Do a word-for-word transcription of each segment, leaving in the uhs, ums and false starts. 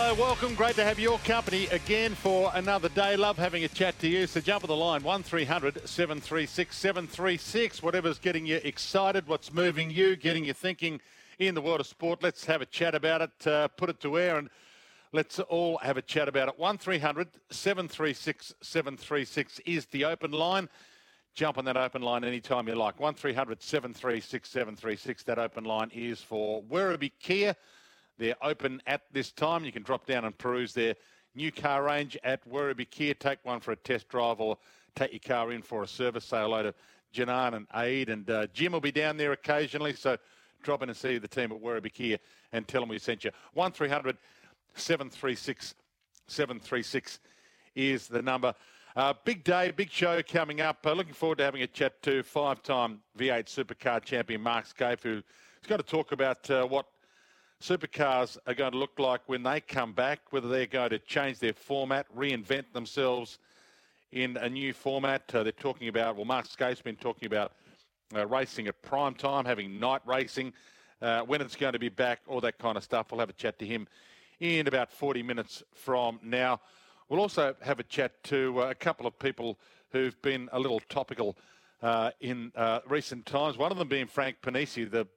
Hello, welcome. Great to have your company again for another day. Love having a chat to you. So jump on the line, one three hundred, seven three six, seven three six. Whatever's getting you excited, what's moving you, getting you thinking in the world of sport. Let's have a chat about it, uh, put it to air, and let's all have a chat about it. one three hundred, seven three six, seven three six is the open line. Jump on that open line anytime you like. one three hundred, seven three six, seven three six. That open line is for Werribee Kia. They're open at this time. You can drop down and peruse their new car range at Werribee Kia. Take one for a test drive or take your car in for a service. Say hello to Janan and Aid. And uh, Jim will be down there occasionally. So drop in and see the team at Werribee Kia and tell them we sent you. one three hundred, seven three six, seven three six is the number. Uh, big day, big show coming up. Uh, looking forward to having a chat to five-time V eight Supercar champion Mark Skaife, who's going to talk about uh, what supercars are going to look like when they come back, whether they're going to change their format, reinvent themselves in a new format. Uh, they're talking about, well, Mark Skaife's been talking about uh, racing at prime time, having night racing, uh, when it's going to be back, all that kind of stuff. We'll have a chat to him in about forty minutes from now. We'll also have a chat to uh, a couple of people who've been a little topical uh, in uh, recent times, one of them being Frank Panisi, the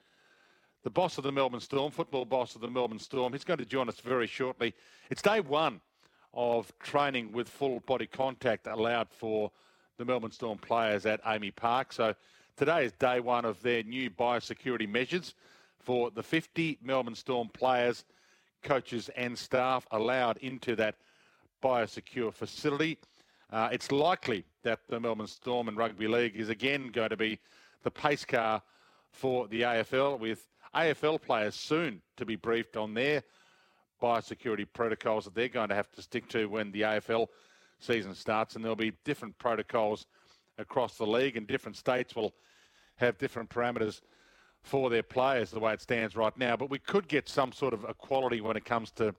the boss of the Melbourne Storm, football boss of the Melbourne Storm. He's going to join us very shortly. It's day one of training with full body contact allowed for the Melbourne Storm players at Amy Park. So today is day one of their new biosecurity measures for the fifty Melbourne Storm players, coaches and staff allowed into that biosecure facility. Uh, it's likely that the Melbourne Storm and Rugby League is again going to be the pace car for the A F L, with A F L players soon to be briefed on their biosecurity protocols that they're going to have to stick to when the A F L season starts. And there'll be different protocols across the league, and different states will have different parameters for their players the way it stands right now. But we could get some sort of equality when it comes to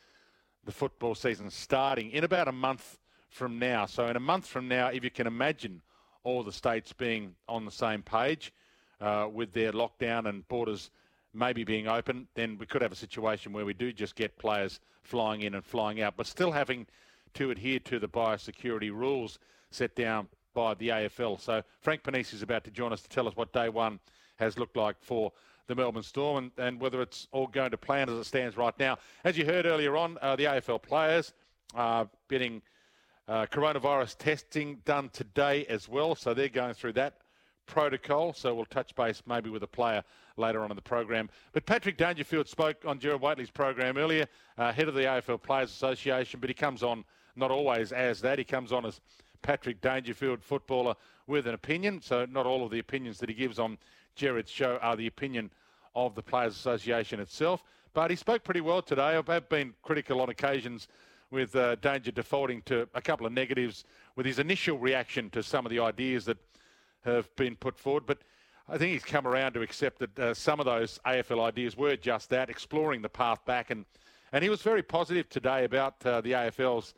the football season starting in about a month from now. So in a month from now, if you can imagine all the states being on the same page, Uh, with their lockdown and borders maybe being open, then we could have a situation where we do just get players flying in and flying out, but still having to adhere to the biosecurity rules set down by the A F L. So Frank Panisi is about to join us to tell us what day one has looked like for the Melbourne Storm, and, and whether it's all going to plan as it stands right now. As you heard earlier on, uh, the A F L players are getting uh, coronavirus testing done today as well, so they're going through that protocol, so we'll touch base maybe with a player later on in the program. But Patrick Dangerfield spoke on Gerard Whateley's program earlier, uh, head of the A F L Players Association, but he comes on not always as that. He comes on as Patrick Dangerfield, footballer with an opinion, so not all of the opinions that he gives on Gerard's show are the opinion of the Players Association itself. But he spoke pretty well today. I've been critical on occasions with uh, Danger defaulting to a couple of negatives with his initial reaction to some of the ideas that have been put forward, but I think he's come around to accept that uh, some of those A F L ideas were just that, exploring the path back, and and he was very positive today about uh, the A F L's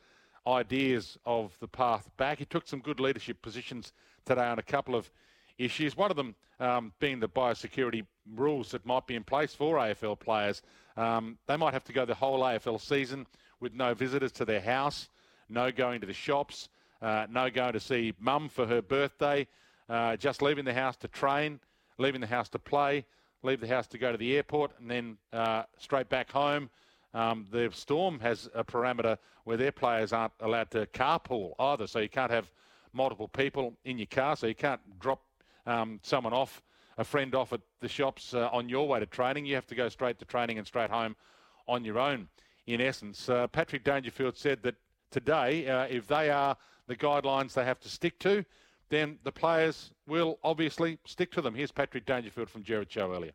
ideas of the path back. He took some good leadership positions today on a couple of issues, one of them um, being the biosecurity rules that might be in place for A F L players. Um, they might have to go the whole A F L season with no visitors to their house, no going to the shops, uh, no going to see mum for her birthday, Uh, just leaving the house to train, leaving the house to play, leave the house to go to the airport, and then uh, straight back home. Um, the Storm has a parameter where their players aren't allowed to carpool either, so you can't have multiple people in your car, so you can't drop um, someone off, a friend off at the shops uh, on your way to training. You have to go straight to training and straight home on your own, in essence. Uh, Patrick Dangerfield said that today, uh, if they are the guidelines they have to stick to, then the players will obviously stick to them. Here's Patrick Dangerfield from Gerard's show earlier.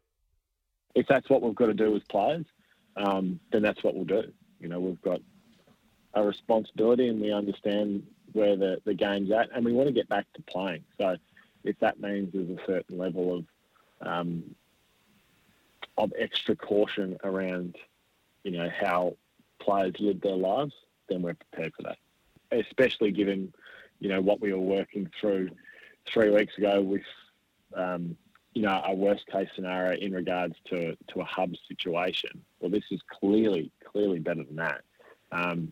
If that's what we've got to do as players, um, then that's what we'll do. You know, we've got a responsibility and we understand where the, the game's at, and we want to get back to playing. So if that means there's a certain level of um, of extra caution around, you know, how players live their lives, then we're prepared for that. Especially given, you know, what we were working through three weeks ago with um, you know, a worst case scenario in regards to to a hub situation. Well, this is clearly clearly better than that. Um,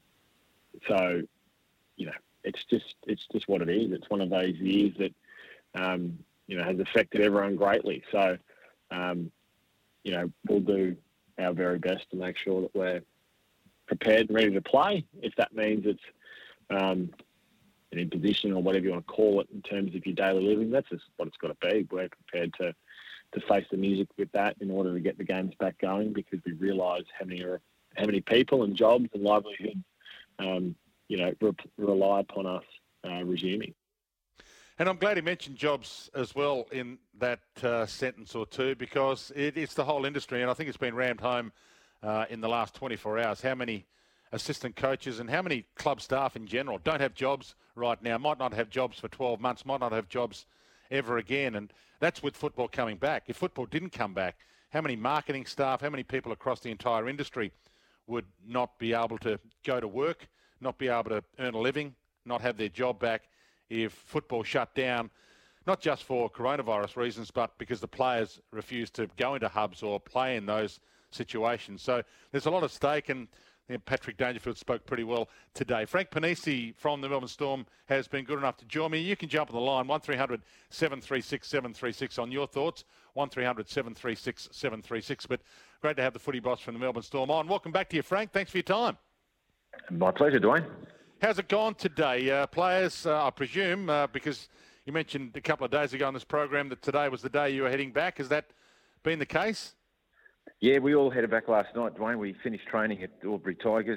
so, you know, it's just it's just what it is. It's one of those years that um, you know has affected everyone greatly. So, um, you know, we'll do our very best to make sure that we're prepared and ready to play. If that means it's um, an imposition or whatever you want to call it in terms of your daily living, that's just what it's got to be. We're prepared to to face the music with that in order to get the games back going, because we realise how many how many people and jobs and livelihoods um, you know re- rely upon us uh, resuming. And I'm glad he mentioned jobs as well in that uh, sentence or two, because it, it's the whole industry, and I think it's been rammed home uh, in the last twenty-four hours how many assistant coaches and how many club staff in general don't have jobs right now, might not have jobs for twelve months, might not have jobs ever again. And that's with football coming back. If football didn't come back, how many marketing staff, how many people across the entire industry would not be able to go to work, not be able to earn a living, not have their job back if football shut down, not just for coronavirus reasons, but because the players refuse to go into hubs or play in those situations. So there's a lot at stake, and I think Patrick Dangerfield spoke pretty well today. Frank Panisi from the Melbourne Storm has been good enough to join me. You can jump on the line, one three hundred seven three six seven three six on your thoughts, one three hundred seven three six seven three six. But great to have the footy boss from the Melbourne Storm on. Welcome back to you, Frank. Thanks for your time. My pleasure, Dwayne. How's it gone today? Uh, players, uh, I presume, uh, because you mentioned a couple of days ago on this program that today was the day you were heading back. Has that been the case? Yeah, we all headed back last night, Dwayne. We finished training at Albury Tigers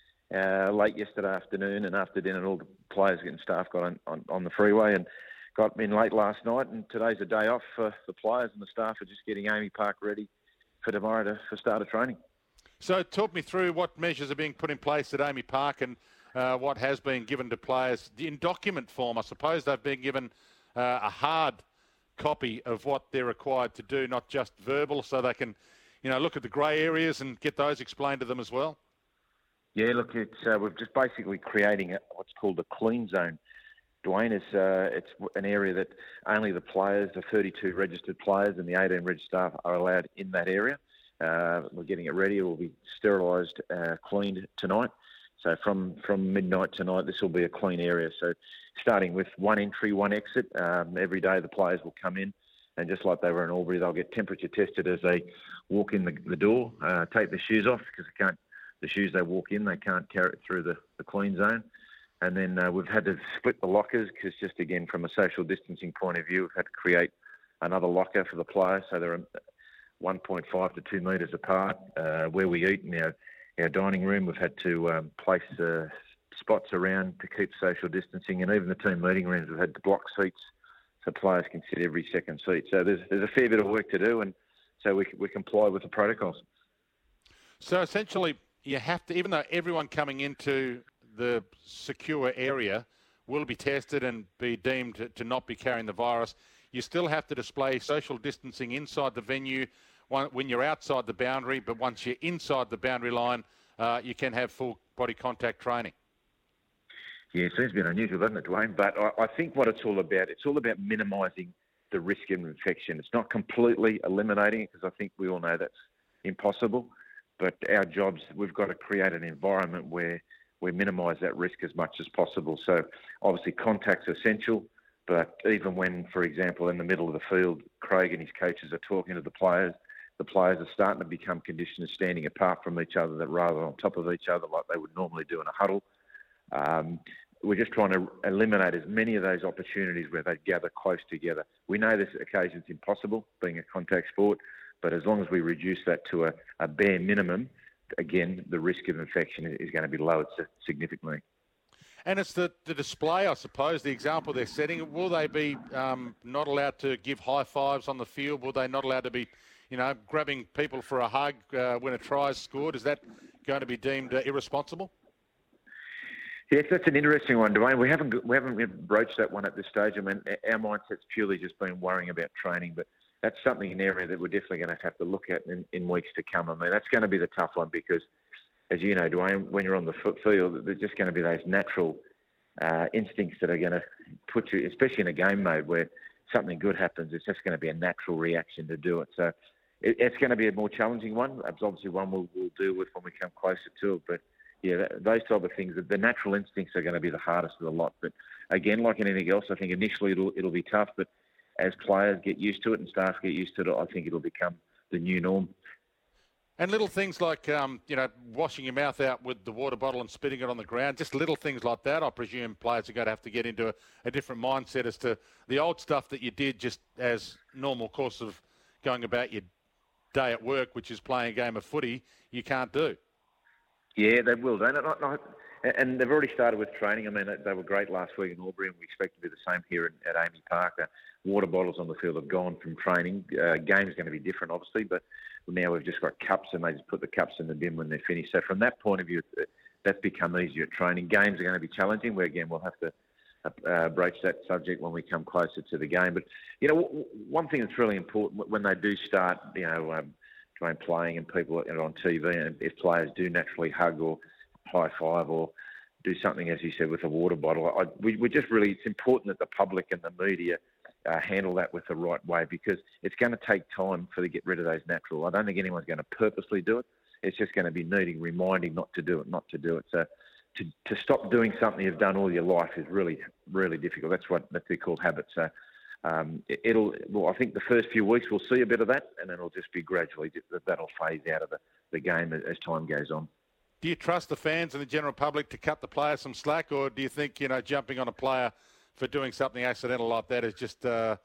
uh, late yesterday afternoon, and after dinner all the players and staff got on, on, on the freeway and got in late last night, and today's a day off for the players, and the staff are just getting Amy Park ready for tomorrow to, for start of training. So talk me through what measures are being put in place at Amy Park and uh, what has been given to players. In document form, I suppose they've been given uh, a hard copy of what they're required to do, not just verbal, so they can, you know, look at the grey areas and get those explained to them as well. Yeah, look, it's uh, we're just basically creating a, what's called a clean zone. Dwayne, is uh, it's an area that only the players, the thirty-two registered players and the eighteen registered staff are allowed in that area. Uh, we're getting it ready. It will be sterilised, uh, cleaned tonight. So from, from midnight tonight, this will be a clean area. So starting with one entry, one exit. Um, every day the players will come in, and just like they were in Albury, they'll get temperature tested as they walk in the, the door, uh, take their shoes off, because they can't, the shoes they walk in, they can't carry it through the, the clean zone. And then uh, we've had to split the lockers, because just again, from a social distancing point of view, we've had to create another locker for the players. So they're one point five to two metres apart. Uh, where we eat in our, our dining room, we've had to um, place uh, spots around to keep social distancing. And even the team meeting rooms, we've had to block seats so players can sit every second seat. So there's there's a fair bit of work to do, and so we we comply with the protocols. So essentially, you have to, even though everyone coming into the secure area will be tested and be deemed to, to not be carrying the virus, you still have to display social distancing inside the venue when you're outside the boundary, but once you're inside the boundary line, uh, you can have full body contact training. Yeah, it seems a bit unusual, doesn't it, Dwayne? But I, I think what it's all about, it's all about minimising the risk of infection. It's not completely eliminating it, because I think we all know that's impossible. But our jobs, we've got to create an environment where we minimise that risk as much as possible. So obviously contact's essential, but even when, for example, in the middle of the field, Craig and his coaches are talking to the players, the players are starting to become conditioned to standing apart from each other, that rather than on top of each other like they would normally do in a huddle. Um, we're just trying to eliminate as many of those opportunities where they gather close together. We know this occasion is impossible, being a contact sport, but as long as we reduce that to a, a bare minimum, again, the risk of infection is going to be lowered significantly. And it's the, the display, I suppose, the example they're setting. Will they be um, not allowed to give high fives on the field? Will they not allowed to be, you know, grabbing people for a hug uh, when a try is scored? Is that going to be deemed uh, irresponsible? Yes, that's an interesting one, Dwayne. We haven't we haven't broached that one at this stage. I mean, our mindset's purely just been worrying about training, but that's something, an area that we're definitely going to have to look at in, in weeks to come. I mean, that's going to be the tough one, because, as you know, Dwayne, when you're on the field, there's just going to be those natural uh, instincts that are going to put you, especially in a game mode where something good happens, it's just going to be a natural reaction to do it. So it, it's going to be a more challenging one. It's obviously one we'll, we'll deal with when we come closer to it. But yeah, that, those type of things, the natural instincts are going to be the hardest of the lot. But again, like anything else, I think initially it'll it'll be tough, but as players get used to it and staff get used to it, I think it'll become the new norm. And little things like, um, you know, washing your mouth out with the water bottle and spitting it on the ground, just little things like that. I presume players are going to have to get into a, a different mindset as to the old stuff that you did just as normal course of going about your day at work, which is playing a game of footy, you can't do. Yeah, they will, don't they? And they've already started with training. I mean, they were great last week in Albury, and we expect to be the same here at A A M I Park. Uh, water bottles on the field have gone from training. Uh, game's going to be different, obviously, but now we've just got cups, and they just put the cups in the bin when they're finished. So from that point of view, that's become easier at training. Games are going to be challenging, where, again, we'll have to uh, broach that subject when we come closer to the game. But, you know, w- one thing that's really important, when they do start, you know, um, trying playing and people are on T V, and if players do naturally hug or high five or do something, as you said, with a water bottle, I, we, we just really, it's important that the public and the media uh, handle that with the right way, because it's going to take time for to get rid of those natural. I don't think anyone's going to purposely do it. It's just going to be needing reminding not to do it, not to do it. So to, to stop doing something you've done all your life is really, really difficult. That's what that's called habits. So um, it, it'll, well, I think the first few weeks we'll see a bit of that, and then it'll just be gradually that that'll phase out of the, the game as time goes on. Do you trust the fans and the general public to cut the players some slack, or do you think, you know, jumping on a player for doing something accidental like that is just uh,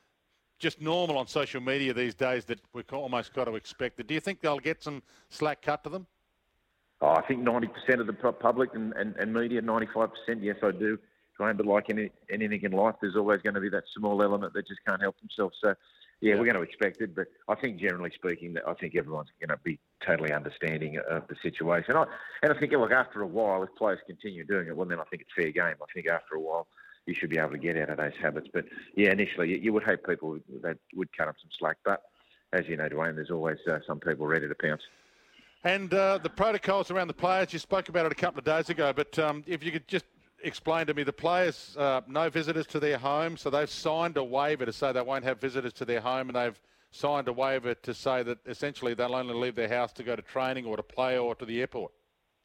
just normal on social media these days, that we've almost got to expect it? Do you think they'll get some slack cut to them? Oh, I think ninety percent of the public and, and, and media, ninety-five percent, yes, I do. But like any, anything in life, there's always going to be that small element that just can't help themselves. So, yeah, we're going to expect it. But I think, generally speaking, I think everyone's going to be totally understanding of the situation. I, and I think, look, after a while, if players continue doing it, well, then I think it's fair game. I think after a while, you should be able to get out of those habits. But, yeah, initially, you, you would hope people that would cut up some slack. But, as you know, Dwayne, there's always uh, some people ready to pounce. And uh, the protocols around the players, you spoke about it a couple of days ago, but um, if you could just explain to me, the players, uh, no visitors to their home, so they've signed a waiver to say they won't have visitors to their home, and they've signed a waiver to say that essentially they'll only leave their house to go to training or to play or to the airport.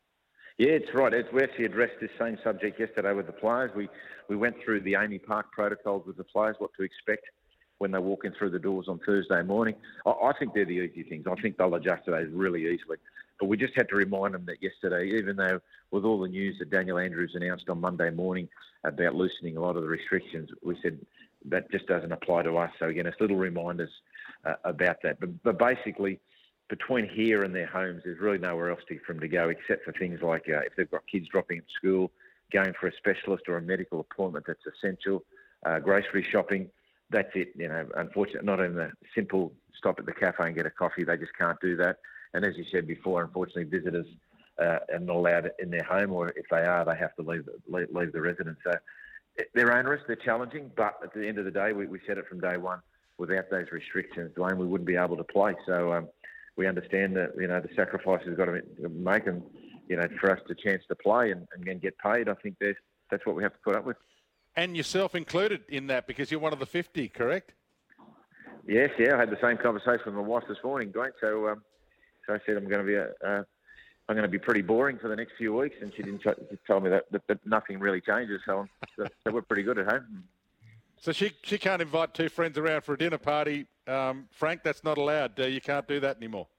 Yeah, it's right. It's, we actually addressed this same subject yesterday with the players. We we went through the A A M I Park protocols with the players, what to expect when they're walking through the doors on Thursday morning. I, I think they're the easy things. I think they'll adjust to those really easily. But we just had to remind them that yesterday, even though with all the news that Daniel Andrews announced on Monday morning about loosening a lot of the restrictions, we said that just doesn't apply to us. So again, it's little reminders uh, about that. But, but basically, between here and their homes, there's really nowhere else to, for them to go, except for things like uh, if they've got kids dropping at school, going for a specialist or a medical appointment that's essential, uh, grocery shopping. That's it. You know, unfortunately, not in a simple stop at the cafe and get a coffee. They just can't do that. And as you said before, unfortunately, visitors uh, are not allowed in their home, or if they are, they have to leave, leave, leave the residence. So they're onerous, they're challenging, but at the end of the day, we, we said it from day one, without those restrictions, Dwayne, we wouldn't be able to play. So um, we understand that, you know, the sacrifices we've got to make, and, you know, for us to chance to play and, and get paid, I think that's what we have to put up with. And yourself included in that, because you're one of the fifty, correct? Yes, yeah. I had the same conversation with my wife this morning, Dwayne. So, um, so I said I'm going to be a, uh, I'm going to be pretty boring for the next few weeks, and she didn't t- she told me that, that, that nothing really changes. So, so we're pretty good at home. So she she can't invite two friends around for a dinner party, um, Frank. That's not allowed. Uh, you can't do that anymore.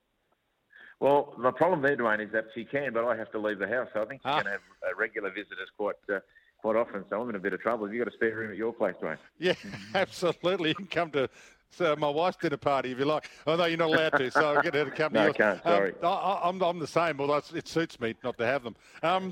Well, the problem there, Dwayne, is that she can, but I have to leave the house. So I think she's ah. going to have uh, regular visitors quite. Uh, Quite often, so I'm in a bit of trouble. Have you got a spare room at your place, Dwayne? Yeah, absolutely. You can come to so my wife's dinner party if you like. Oh, no, you're not allowed to, so I'll get her to come no, to yours. I can't, sorry. Um, I, I'm, I'm the same, although it suits me not to have them. Um,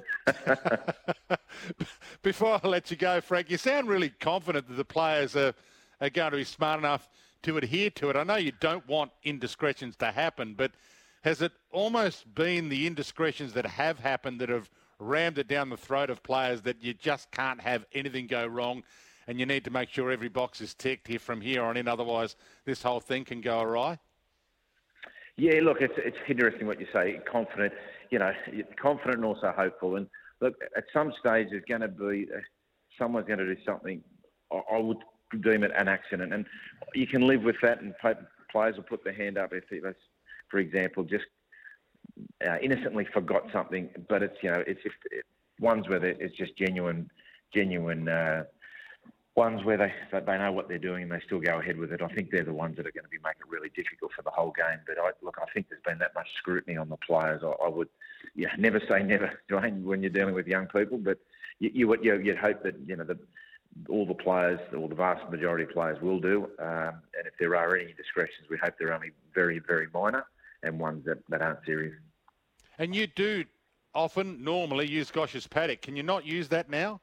before I let you go, Frank, you sound really confident that the players are, are going to be smart enough to adhere to it. I know you don't want indiscretions to happen, but has it almost been the indiscretions that have happened that have rammed it down the throat of players, that you just can't have anything go wrong, and you need to make sure every box is ticked here from here on in, otherwise this whole thing can go awry? Yeah, look, it's it's interesting what you say. Confident, you know, confident and also hopeful. And look, at some stage there's going to be uh, someone's going to do something. I, I would deem it an accident. And you can live with that, and players will put their hand up if they, for example, just uh, innocently forgot something. But it's, you know, it's just it, ones where it's just genuine, genuine uh, ones where they they know what they're doing and they still go ahead with it. I think they're the ones that are going to be making it really difficult for the whole game. But I, look, I think there's been that much scrutiny on the players. I, I would, yeah, never say never, Dwayne, when you're dealing with young people. But you, you would, you, you'd hope that, you know, the, all the players, or the vast majority of players will do. Um, and if there are any discretions, we hope they're only very, very minor and ones that, that aren't serious. And you do often, normally, use Gosh's paddock. Can you not use that now?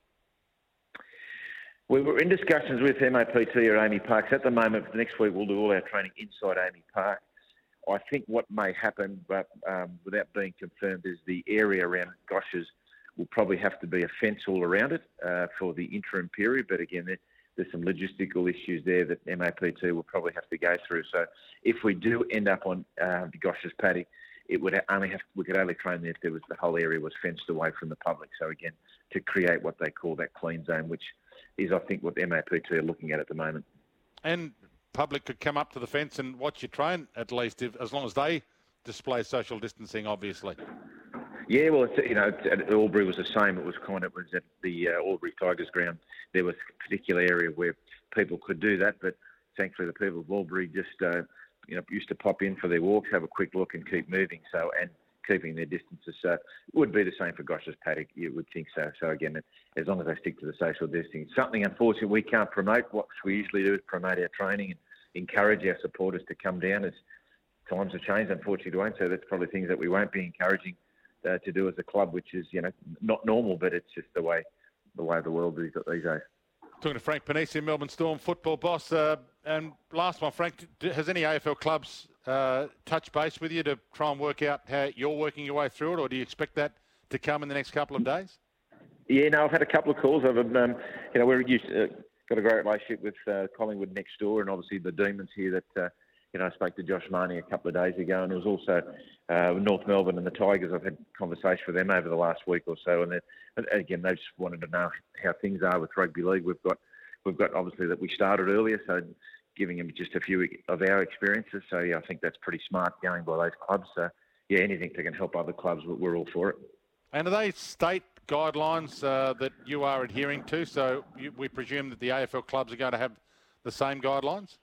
We were in discussions with M A P T or A A M I Parks. At the moment, next week we'll do all our training inside A A M I Park. I think what may happen, but um, without being confirmed, is the area around Gosh's will probably have to be a fence all around it uh, for the interim period. But again, there, there's some logistical issues there that M A P T will probably have to go through. So if we do end up on uh, the Gosh's paddock, it would only have we could only train there if there was the whole area was fenced away from the public. So again, to create what they call that clean zone, which is, I think, what the M A P T are looking at at the moment. And public could come up to the fence and watch you train, at least, if, as long as they display social distancing, obviously. Yeah, well, it's, you know, at Albury was the same. It was kind of, it was at the uh, Albury Tigers ground. There was a particular area where people could do that, but thankfully the people of Albury just, uh, you know, used to pop in for their walks, have a quick look and keep moving. So, and keeping their distances. So it would be the same for Gosh's paddock, you would think so. So again, as long as they stick to the social distancing. Something, unfortunately, we can't promote. What we usually do is promote our training and encourage our supporters to come down as times have changed, unfortunately, Dwayne. So that's probably things that we won't be encouraging uh, to do as a club, which is, you know, not normal, but it's just the way the way the world is these days. Talking to Frank Panisi, Melbourne Storm football boss. Uh, and last one, Frank, has any A F L clubs uh, touch base with you to try and work out how you're working your way through it, or do you expect that to come in the next couple of days? Yeah, no, I've had a couple of calls. I've, um, you know, we're used to, uh, got a great relationship with uh, Collingwood next door, and obviously the Demons here. That uh, you know, I spoke to Josh Marnie a couple of days ago, and it was also uh, North Melbourne and the Tigers. I've had conversation with them over the last week or so, and then again, they just wanted to know how things are with rugby league. We've got, we've got obviously that we started earlier, so giving them just a few of our experiences. So yeah, I think that's pretty smart going by those clubs. So yeah, anything that can help other clubs, we're all for it. And are they state guidelines uh, that you are adhering to? So you, we presume that the A F L clubs are going to have the same guidelines?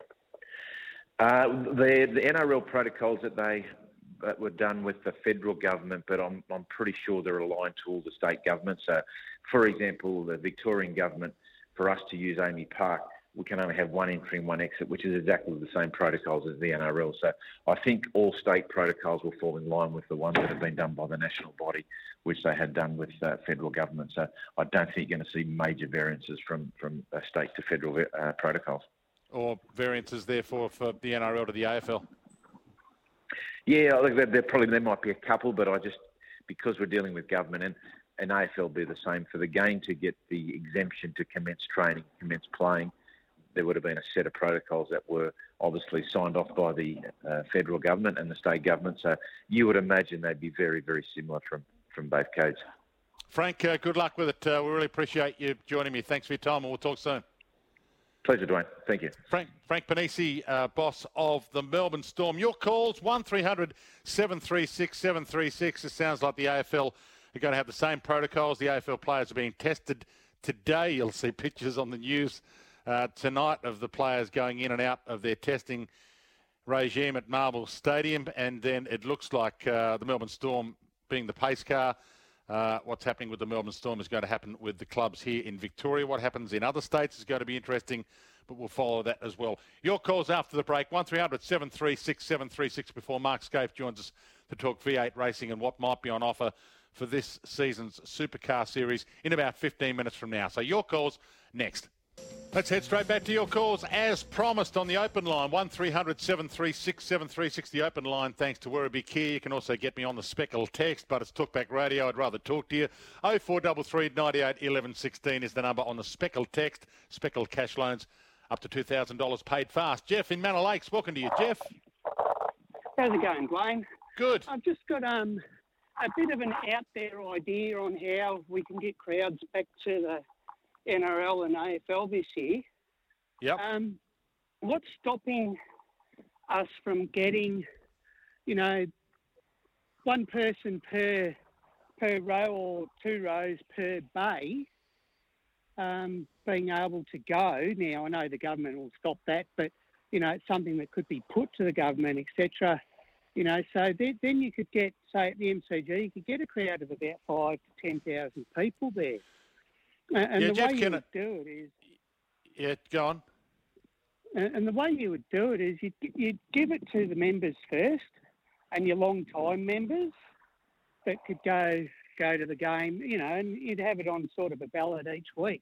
Uh, the, the N R L protocols that they that were done with the federal government, but I'm, I'm pretty sure they're aligned to all the state governments. So, for example, the Victorian government, for us to use A A M I Park, we can only have one entry and one exit, which is exactly the same protocols as the N R L. So I think all state protocols will fall in line with the ones that have been done by the national body, which they had done with uh, federal government. So I don't think you're going to see major variances from, from uh, state to federal uh, protocols. Or variances, therefore, for the N R L to the A F L? Yeah, I think there, there probably there might be a couple, but I just, because we're dealing with government, and, and A F L be the same, for the game to get the exemption to commence training, commence playing, there would have been a set of protocols that were obviously signed off by the uh, federal government and the state government. So you would imagine they'd be very, very similar from, from both codes. Frank, uh, good luck with it. Uh, we really appreciate you joining me. Thanks for your time, and we'll talk soon. Pleasure, Dwayne. Thank you. Frank Frank Panisi, uh, boss of the Melbourne Storm. Your calls, one three hundred seven three six seven three six. It sounds like the A F L are going to have the same protocols. The A F L players are being tested today. You'll see pictures on the news Uh, tonight of the players going in and out of their testing regime at Marvel Stadium, and then it looks like uh, the Melbourne Storm being the pace car. Uh, what's happening with the Melbourne Storm is going to happen with the clubs here in Victoria. What happens in other states is going to be interesting, but we'll follow that as well. Your calls after the break, one three hundred seven three six seven three six, before Mark Scaife joins us to talk V eight racing and what might be on offer for this season's Supercar Series in about fifteen minutes from now. So your calls next. Let's head straight back to your calls as promised on the open line, one three hundred seven three six seven three six, the open line, thanks to Werribee Kia. You can also get me on the Speckle text, but it's Talkback Radio. I'd rather talk to you. oh four three three, nine eight, one one one six is the number on the Speckle text. Speckle cash loans up to two thousand dollars paid fast. Jeff in Manor Lakes, welcome to you, Jeff. How's it going, Dwayne? Good. I've just got um, a bit of an out there idea on how we can get crowds back to the N R L and A F L this year. Yep. Um, what's stopping us from getting, you know, one person per per row or two rows per bay, um, being able to go? Now, I know the government will stop that, but, you know, it's something that could be put to the government, et cetera. You know, so then, then you could get, say, at the M C G, you could get a crowd of about five to ten thousand people there. And yeah, the Jeff, way you can would it, do it is... Yeah, go on. And the way you would do it is you'd, you'd give it to the members first, and your long-time members that could go go to the game, you know, and you'd have it on sort of a ballot each week.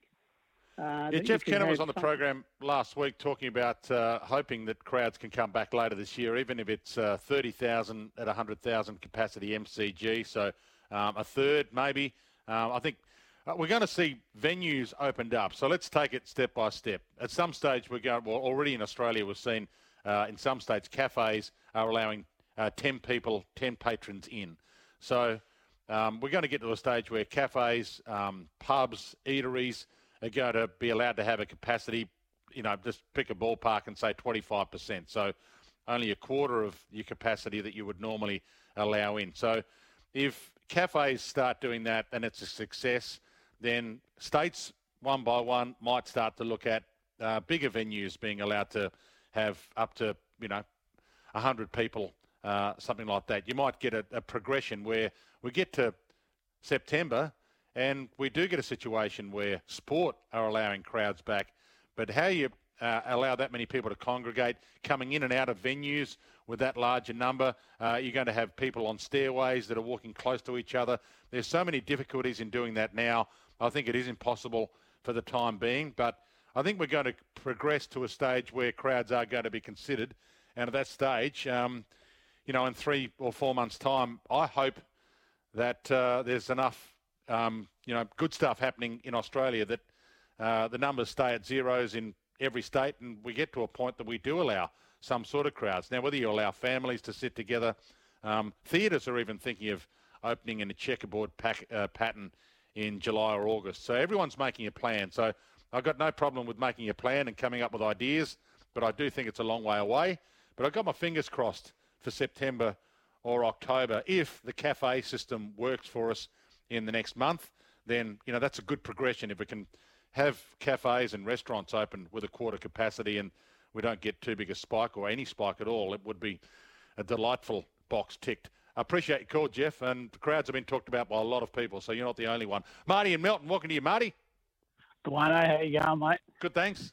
Uh, yeah, Jeff Kenner was on the program last week talking about uh, hoping that crowds can come back later this year, even if it's uh, thirty thousand at one hundred thousand capacity M C G, so um, a third maybe. Um, I think uh, we're going to see venues opened up. So let's take it step by step. At some stage, we're going, well, already in Australia, we've seen uh, in some states cafes are allowing uh, ten people, ten patrons in. So um, we're going to get to a stage where cafes, um, pubs, eateries are going to be allowed to have a capacity, you know, just pick a ballpark and say twenty-five percent. So only a quarter of your capacity that you would normally allow in. So if cafes start doing that and it's a success, then states one by one might start to look at uh, bigger venues being allowed to have up to, you know, one hundred people, uh, something like that. You might get a, a progression where we get to September and we do get a situation where sport are allowing crowds back. But how you uh, allow that many people to congregate, coming in and out of venues with that larger number, uh, you're going to have people on stairways that are walking close to each other. There's so many difficulties in doing that now. I think it is impossible for the time being, but I think we're going to progress to a stage where crowds are going to be considered. And at that stage, um, you know, in three or four months' time, I hope that uh, there's enough, um, you know, good stuff happening in Australia that uh, the numbers stay at zeros in every state and we get to a point that we do allow some sort of crowds. Now, whether you allow families to sit together, um, theatres are even thinking of opening in a checkerboard pack, uh, pattern in July or August. So everyone's making a plan. So I've got no problem with making a plan and coming up with ideas, but I do think it's a long way away. But I've got my fingers crossed for September or October. If the cafe system works for us in the next month, then, you know, that's a good progression. If we can have cafes and restaurants open with a quarter capacity and we don't get too big a spike or any spike at all, it would be a delightful box ticked. I appreciate your call, Jeff, and the crowds have been talked about by a lot of people, so you're not the only one. Marty and Melton, welcome to you, Marty. Dwayne, how you going, mate? Good, thanks.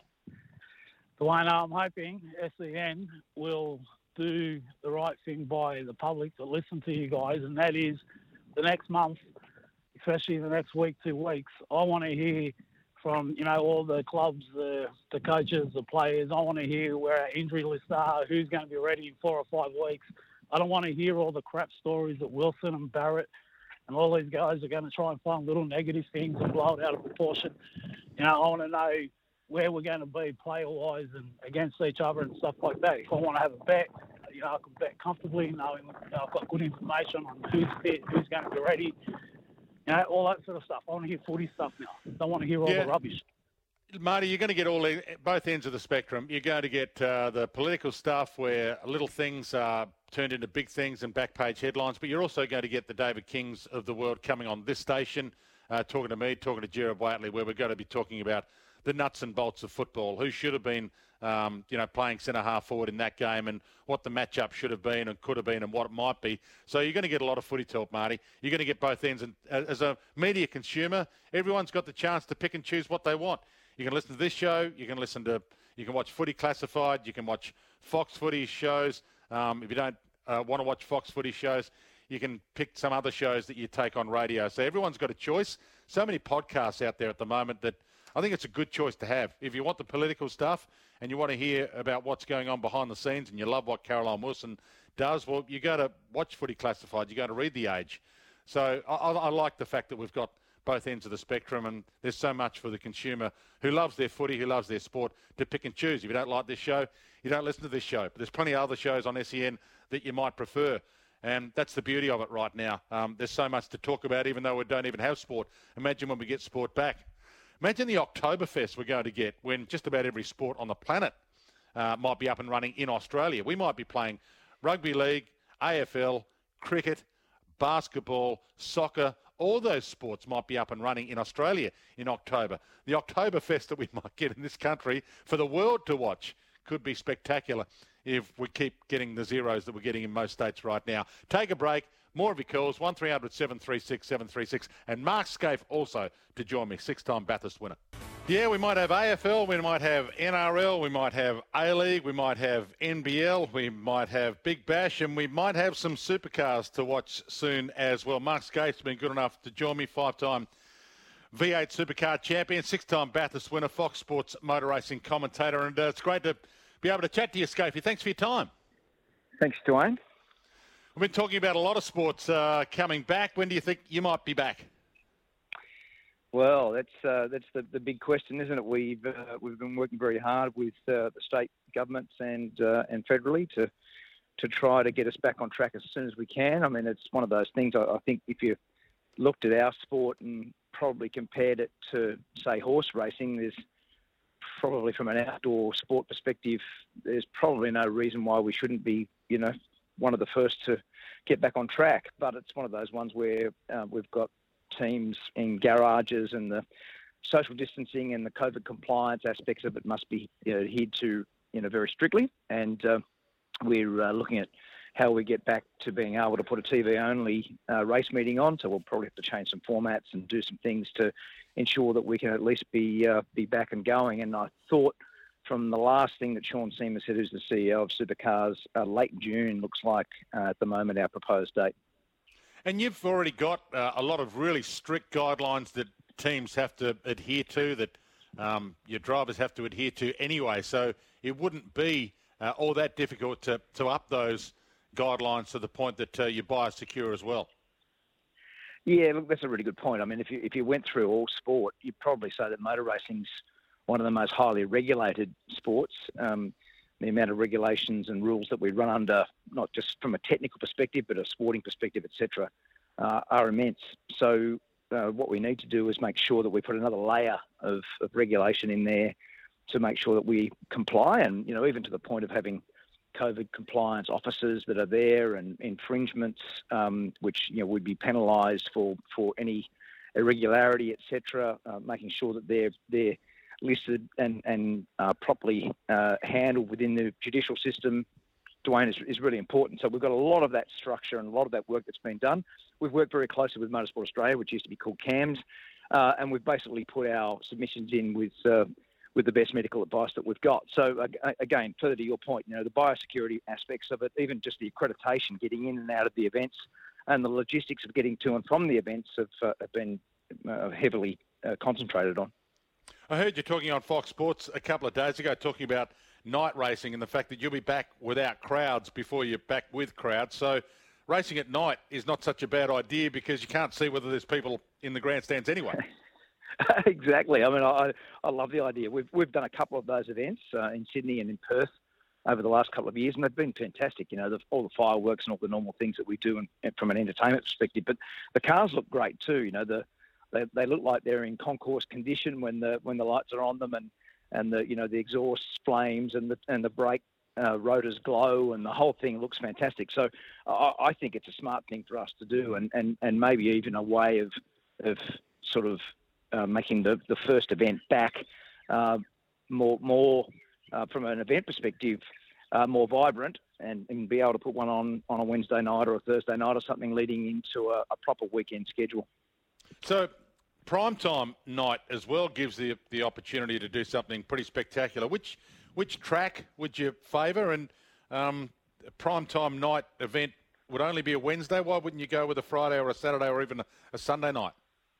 Dwayne, I'm hoping S E N will do the right thing by the public that listen to you guys, and that is the next month, especially the next week, two weeks, I want to hear from, you know, all the clubs, the, the coaches, the players. I want to hear where our injury lists are, who's going to be ready in four or five weeks. I don't want to hear all the crap stories that Wilson and Barrett and all these guys are going to try and find little negative things and blow it out of proportion. You know, I want to know where we're going to be player-wise and against each other and stuff like that. If I want to have a bet, you know, I can bet comfortably knowing, you know, I've got good information on who's fit, who's going to be ready, you know, all that sort of stuff. I want to hear footy stuff now. I don't want to hear all yeah. the rubbish. Marty, you're going to get all both ends of the spectrum. You're going to get uh, the political stuff where little things are turned into big things and back page headlines, but you're also going to get the David Kings of the world coming on this station, uh, talking to me, talking to Gerard Whateley, where we're going to be talking about the nuts and bolts of football, who should have been, um, you know, playing centre half forward in that game and what the matchup should have been and could have been and what it might be. So you're going to get a lot of footy talk, Marty. You're going to get both ends. And as a media consumer, everyone's got the chance to pick and choose what they want. You can listen to this show. You can listen to, you can watch Footy Classified. You can watch Fox Footy shows. Um, if you don't uh, want to watch Fox Footy shows, you can pick some other shows that you take on radio. So everyone's got a choice. So many podcasts out there at the moment that I think it's a good choice to have. If you want the political stuff and you want to hear about what's going on behind the scenes and you love what Caroline Wilson does, well, you got to watch Footy Classified. You got to read The Age. So I, I, I like the fact that we've got both ends of the spectrum, and there's so much for the consumer who loves their footy, who loves their sport, to pick and choose. If you don't like this show, you don't listen to this show. But there's plenty of other shows on S E N that you might prefer, and that's the beauty of it right now. Um, there's so much to talk about, even though we don't even have sport. Imagine when we get sport back. Imagine the Oktoberfest we're going to get when just about every sport on the planet uh, might be up and running in Australia. We might be playing rugby league, A F L, cricket, basketball, soccer. All those sports might be up and running in Australia in October. The Oktoberfest that we might get in this country for the world to watch could be spectacular if we keep getting the zeros that we're getting in most states right now. Take a break. More of your calls, one three hundred seven three six seven three six. And Mark Scaife also to join me, six-time Bathurst winner. Yeah, we might have A F L, we might have N R L, we might have A-League, we might have N B L, we might have Big Bash, and we might have some supercars to watch soon as well. Mark Scaife's been good enough to join me, five-time V eight Supercar champion, six-time Bathurst winner, Fox Sports motor racing commentator, and uh, it's great to be able to chat to you, Scaife. Thanks for your time. Thanks, Dwayne. We've been talking about a lot of sports uh, coming back. When do you think you might be back? Well, that's uh, that's the, the big question, isn't it? We've uh, we've been working very hard with uh, the state governments and uh, and federally to to try to get us back on track as soon as we can. I mean, it's one of those things. I, I think if you looked at our sport and probably compared it to, say, horse racing, there's probably from an outdoor sport perspective, there's probably no reason why we shouldn't be, you know, one of the first to get back on track. But it's one of those ones where uh, we've got teams in garages and the social distancing and the COVID compliance aspects of it must be, you know, adhered to, you know, very strictly. And uh, we're uh, looking at how we get back to being able to put a T V-only uh, race meeting on. So we'll probably have to change some formats and do some things to ensure that we can at least be uh, be back and going. And I thought from the last thing that Sean Seamer said, who's the C E O of Supercars, uh, late June looks like uh, at the moment our proposed date. And you've already got uh, a lot of really strict guidelines that teams have to adhere to, that um, your drivers have to adhere to anyway. So it wouldn't be uh, all that difficult to, to up those guidelines to the point that uh, you're biosecure as well. Yeah, look, that's a really good point. I mean, if you if you went through all sport, you'd probably say that motor racing's one of the most highly regulated sports. Um, the amount of regulations and rules that we run under, not just from a technical perspective, but a sporting perspective, et cetera, uh, are immense. So uh, what we need to do is make sure that we put another layer of, of regulation in there to make sure that we comply, and, you know, even to the point of having COVID compliance officers that are there and infringements, um, which, you know, would be penalised for, for any irregularity, et cetera, uh, making sure that they're, they're listed and, and uh, properly uh, handled within the judicial system, Dwayne, is, is really important. So we've got a lot of that structure and a lot of that work that's been done. We've worked very closely with Motorsport Australia, which used to be called C A M S, uh, and we've basically put our submissions in with uh, with the best medical advice that we've got. So uh, again, further to your point, you know, the biosecurity aspects of it, even just the accreditation, getting in and out of the events, and the logistics of getting to and from the events have, uh, have been uh, heavily uh, concentrated on. I heard you talking on Fox Sports a couple of days ago, talking about night racing and the fact that you'll be back without crowds before you're back with crowds. So racing at night is not such a bad idea because you can't see whether there's people in the grandstands anyway. Exactly. I mean, I, I love the idea. We've we've done a couple of those events uh, in Sydney and in Perth over the last couple of years, and they've been fantastic. You know, the, all the fireworks and all the normal things that we do and, and from an entertainment perspective. But the cars look great too. You know, the they, they look like they're in concourse condition when the when the lights are on them, and, and the you know the exhaust flames and the and the brake uh, rotors glow, and the whole thing looks fantastic. So I, I think it's a smart thing for us to do, and, and, and maybe even a way of of sort of Uh, making the, the first event back uh, more more uh, from an event perspective uh, more vibrant, and, and be able to put one on on a Wednesday night or a Thursday night or something leading into a, a proper weekend schedule. So primetime night as well gives the the opportunity to do something pretty spectacular. Which which track would you favour? And um, a primetime night event would only be a Wednesday. Why wouldn't you go with a Friday or a Saturday or even a, a Sunday night?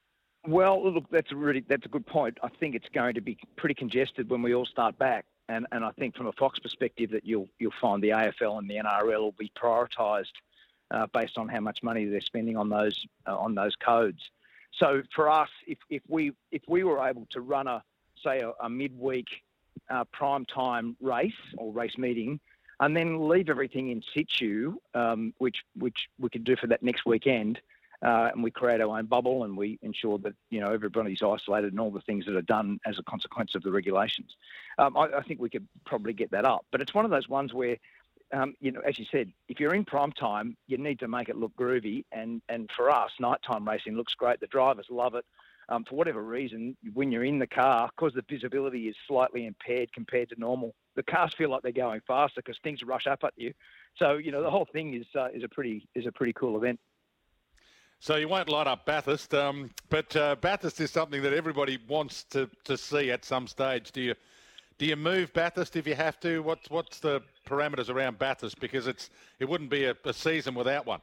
Well, look, that's a really that's a good point. I think it's going to be pretty congested when we all start back, and, and I think from a Fox perspective that you'll you'll find the A F L and the N R L will be prioritised uh, based on how much money they're spending on those uh, on those codes. So for us, if, if we if we were able to run a say a, a midweek uh, prime time race or race meeting, and then leave everything in situ, um, which which we could do for that next weekend, uh, and we create our own bubble, and we ensure that, you know, everybody's isolated and all the things that are done as a consequence of the regulations. Um, I, I think we could probably get that up, but it's one of those ones where, um, you know, as you said, if you're in prime time, you need to make it look groovy, and and for us, nighttime racing looks great. The drivers love it. Um, for whatever reason, when you're in the car, because the visibility is slightly impaired compared to normal, the cars feel like they're going faster because things rush up at you. So, you know, the whole thing is uh, is a pretty is a pretty cool event. So you won't light up Bathurst, um, but uh, Bathurst is something that everybody wants to, to see at some stage. Do you do you move Bathurst if you have to? What's what's the parameters around Bathurst? Because it's it wouldn't be a, a season without one.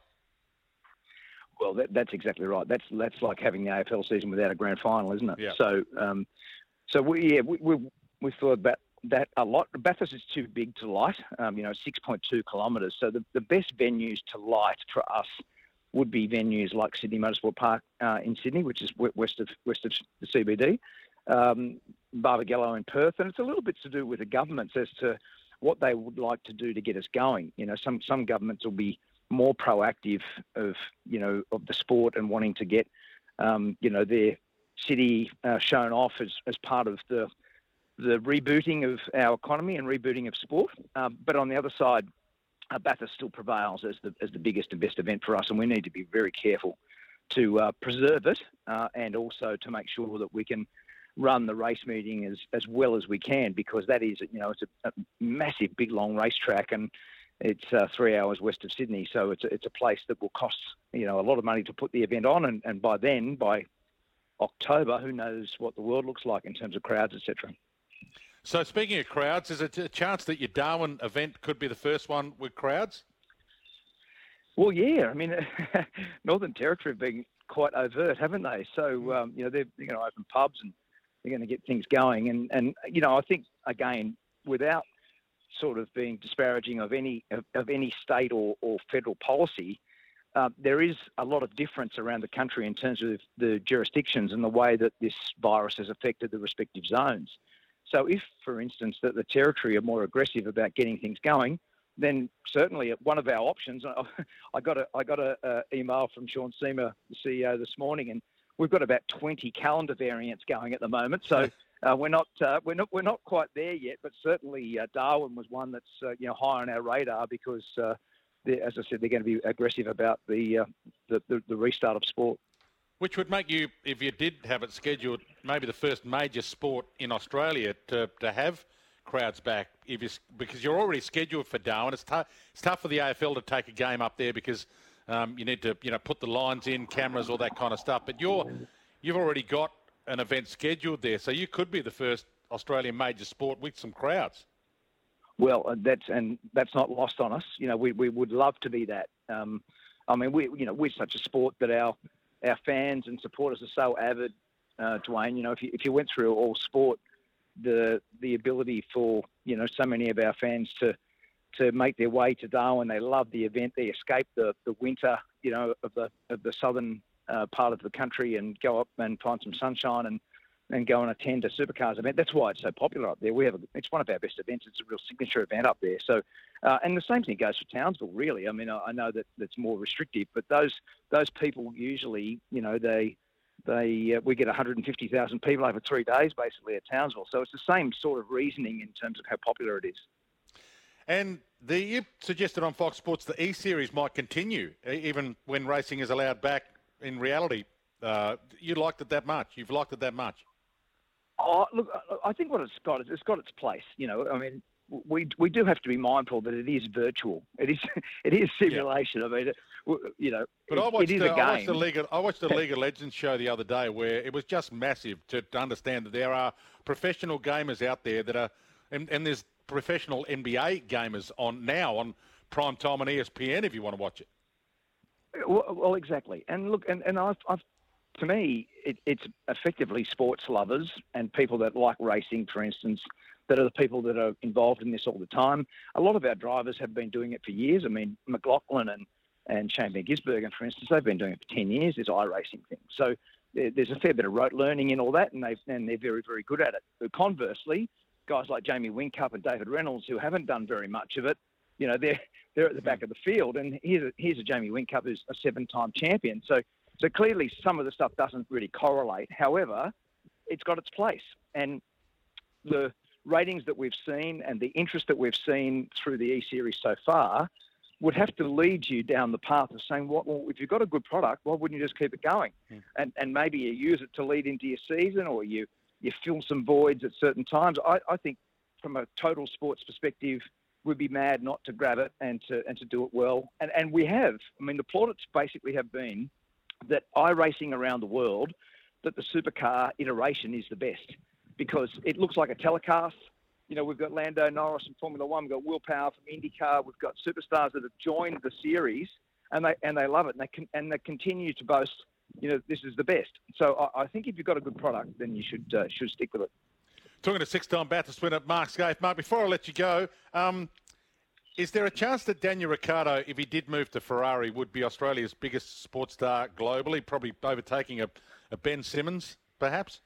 Well, that, that's exactly right. That's that's like having the A F L season without a grand final, isn't it? Yeah. So, um, so we yeah we we, we thought about that a lot. Bathurst is too big to light. Um, you know, six point two kilometres. So the, the best venues to light for us would be venues like Sydney Motorsport Park uh, in Sydney, which is west of west of the C B D, um, Barbagallo in Perth, and it's a little bit to do with the governments as to what they would like to do to get us going. You know, some some governments will be more proactive of, you know, of the sport and wanting to get, um, you know, their city uh, shown off as, as part of the the rebooting of our economy and rebooting of sport. Um, but on the other side, uh, Bathurst still prevails as the as the biggest and best event for us, and we need to be very careful to uh, preserve it uh, and also to make sure that we can run the race meeting as, as well as we can, because that is, you know, it's a, a massive, big, long racetrack, and it's uh, three hours west of Sydney, so it's a, it's a place that will cost, you know, a lot of money to put the event on, and, and by then, by October, who knows what the world looks like in terms of crowds, et cetera. So speaking of crowds, is it a chance that your Darwin event could be the first one with crowds? Well, yeah. I mean, Northern Territory have been quite overt, haven't they? So, um, you know, they're, they're going to open pubs and they're going to get things going. And, and you know, I think, again, without sort of being disparaging of any of, of any state or, or federal policy, uh, there is a lot of difference around the country in terms of the jurisdictions and the way that this virus has affected the respective zones. So if, for instance, that the Territory are more aggressive about getting things going, then certainly one of our options, I got a I got a, a email from Sean Seamer, the C E O, this morning, and we've got about twenty calendar variants going at the moment. So uh, we're not uh, we're not we're not quite there yet, but certainly uh, Darwin was one that's uh, you know high on our radar because, uh, as I said, they're going to be aggressive about the, uh, the, the the restart of sport. Which would make you, if you did have it scheduled, maybe the first major sport in Australia to, to have crowds back, if you, because you're already scheduled for Darwin. It's tough. It's tough for the A F L to take a game up there because um, you need to, you know, put the lines in, cameras, all that kind of stuff. But you're, you've already got an event scheduled there, so you could be the first Australian major sport with some crowds. Well, uh, that's and that's not lost on us. You know, we we would love to be that. Um, I mean, we you know we're such a sport that our our fans and supporters are so avid, uh, Dwayne. You know, if you if you went through all sport, the the ability for you know so many of our fans to to make their way to Darwin, they love the event. They escape the, the winter, you know, of the of the southern uh, part of the country and go up and find some sunshine and, and go and attend a supercars event. That's why it's so popular up there. We have a, it's one of our best events. It's a real signature event up there. So, uh, and the same thing goes for Townsville, really. I mean, I, I know that that's more restrictive, but those those people usually, you know, they they uh, we get one hundred fifty thousand people over three days basically at Townsville. So it's the same sort of reasoning in terms of how popular it is. And the, you suggested on Fox Sports the E-Series might continue even when racing is allowed back. In reality, uh, you liked it that much. You've liked it that much. Oh, look, I think what it's got is it's got its place. You know, I mean, we we do have to be mindful that it is virtual. It is it is simulation. Yeah. I mean, it, you know, but it, I watched it is the, a game. I watched the League of, I watched the League of Legends show the other day where it was just massive to, to understand that there are professional gamers out there that are, and, and there's professional N B A gamers on now on prime time on E S P N if you want to watch it. Well, well exactly. And look, and, and I've, I've to me, it, it's effectively sports lovers and people that like racing, for instance, that are the people that are involved in this all the time. A lot of our drivers have been doing it for years. I mean, McLaughlin and, and Shane Van Gisbergen, for instance, they've been doing it for ten years, this iRacing thing. So there, there's a fair bit of rote learning in all that, and, they've, and they're very, very good at it. But conversely, guys like Jamie Whincup and David Reynolds, who haven't done very much of it, you know, they're they're at the back of the field. And here's a, here's a Jamie Whincup who's a seven-time champion. So So clearly some of the stuff doesn't really correlate. However, it's got its place. And the ratings that we've seen and the interest that we've seen through the E-Series so far would have to lead you down the path of saying, well, well if you've got a good product, why wouldn't you just keep it going? Mm. And and maybe you use it to lead into your season, or you, you fill some voids at certain times. I, I think from a total sports perspective, we'd be mad not to grab it and to and to do it well. And and we have. I mean, the plaudits basically have been that iRacing around the world, that the supercar iteration is the best, because it looks like a telecast. You know, we've got Lando Norris from Formula One, we've got Will Power from IndyCar, we've got superstars that have joined the series, and they and they love it, and they can, and they continue to boast, you know, this is the best. So I, I think if you've got a good product, then you should uh, should stick with it. Talking to six-time Bathurst winner Mark Skaife. Mark, before I let you go, um, is there a chance that Daniel Ricciardo, if he did move to Ferrari, would be Australia's biggest sports star globally, probably overtaking a, a Ben Simmons, perhaps?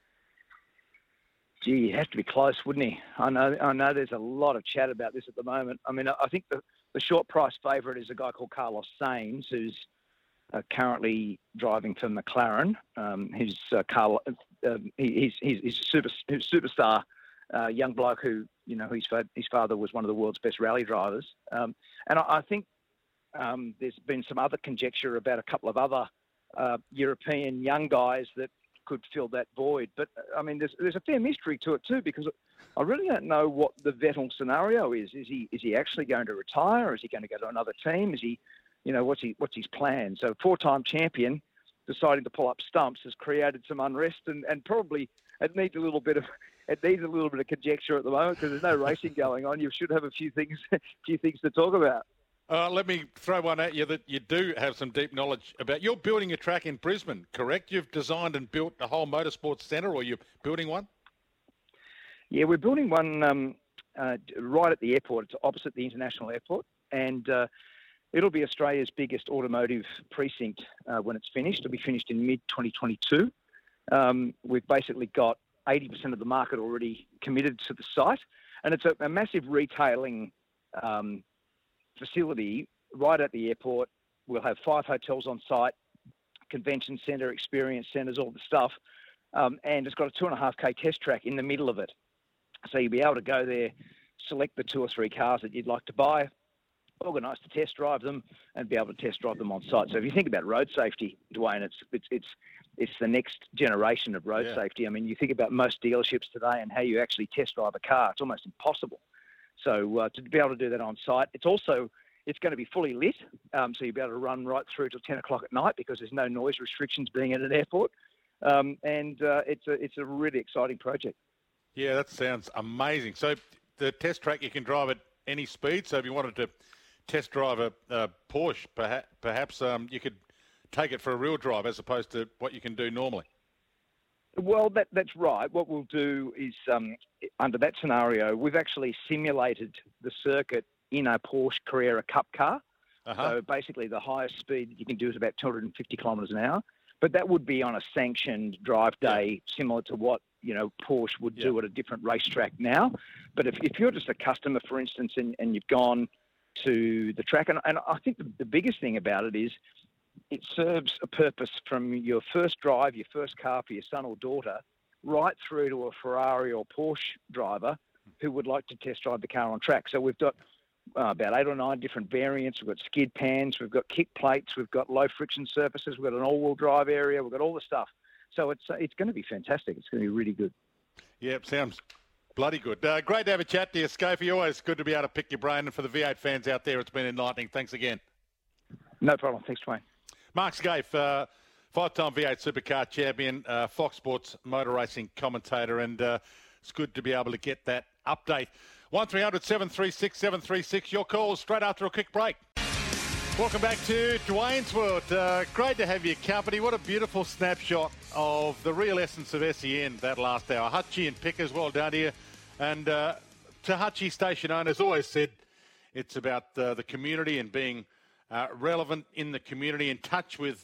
Gee, he'd have to be close, wouldn't he? I know I know there's a lot of chat about this at the moment. I mean, I think the, the short price favourite is a guy called Carlos Sainz, who's uh, currently driving for McLaren. Um, he's, uh, Carl, uh, he, he's, he's, he's a super, he's a superstar uh, young bloke who, you know, his, his father was one of the world's best rally drivers. Um, and I, I think um, there's been some other conjecture about a couple of other uh, European young guys that could fill that void. But, I mean, there's there's a fair mystery to it too, because I really don't know what the Vettel scenario is. Is he is he actually going to retire, or is he going to go to another team? Is he, you know, what's he what's his plan? So four-time champion deciding to pull up stumps has created some unrest, and, and probably it needs a little bit of it needs a little bit of conjecture at the moment, because there's no racing going on. You should have a few things few things to talk about. Uh, let me throw one at you that you do have some deep knowledge about. You're building a track in Brisbane, correct? You've designed and built a whole motorsports centre, or you're building one? Yeah, we're building one um, uh, right at the airport. It's opposite the international airport, and uh, it'll be Australia's biggest automotive precinct uh, when it's finished. It'll be finished in mid twenty twenty-two. Um, we've basically got eighty percent of the market already committed to the site, and it's a, a massive retailing um facility right at the airport. We'll have five hotels on site, convention centre, experience centres, all the stuff. Um, and it's got a two and a half K test track in the middle of it. So you'll be able to go there, select the two or three cars that you'd like to buy, organise to test drive them, and be able to test drive them on site. So if you think about road safety, Dwayne, it's it's it's it's the next generation of road yeah. safety. I mean, you think about most dealerships today and how you actually test drive a car. It's almost impossible. So uh, to be able to do that on site, it's also it's going to be fully lit, um, so you'll be able to run right through till ten o'clock at night, because there's no noise restrictions being at an airport, um, and uh, it's a it's a really exciting project. Yeah, that sounds amazing. So the test track, you can drive at any speed. So if you wanted to test drive a, a Porsche, perhaps, perhaps um, you could take it for a real drive as opposed to what you can do normally. Well, that, that's right. What we'll do is, um, under that scenario, we've actually simulated the circuit in a Porsche Carrera Cup car. Uh-huh. So basically the highest speed that you can do is about two hundred fifty kilometres an hour. But that would be on a sanctioned drive day, yeah. similar to what, you know, Porsche would yeah. do at a different racetrack now. But if, if you're just a customer, for instance, and, and you've gone to the track, and, and I think the, the biggest thing about it is, it serves a purpose from your first drive, your first car for your son or daughter, right through to a Ferrari or Porsche driver who would like to test drive the car on track. So we've got uh, about eight or nine different variants. We've got skid pans, we've got kick plates, we've got low friction surfaces, we've got an all-wheel drive area, we've got all the stuff. So it's uh, it's going to be fantastic. It's going to be really good. Yeah, it sounds bloody good. Uh, great to have a chat to you, Skaife. Always good to be able to pick your brain. And for the V eight fans out there, it's been enlightening. Thanks again. No problem. Thanks, Dwayne. Mark Skaife, uh, five-time V eight Supercar champion, uh, Fox Sports motor racing commentator, and uh, it's good to be able to get that update. one three hundred seven three six seven three six, your calls straight after a quick break. Welcome back to Dwayne's World. Uh, great to have your company. What a beautiful snapshot of the real essence of S E N that last hour. Hutchie and Pickers, well done here. And uh, to Hutchie station owners, always said it's about uh, the community and being Uh, relevant in the community, in touch with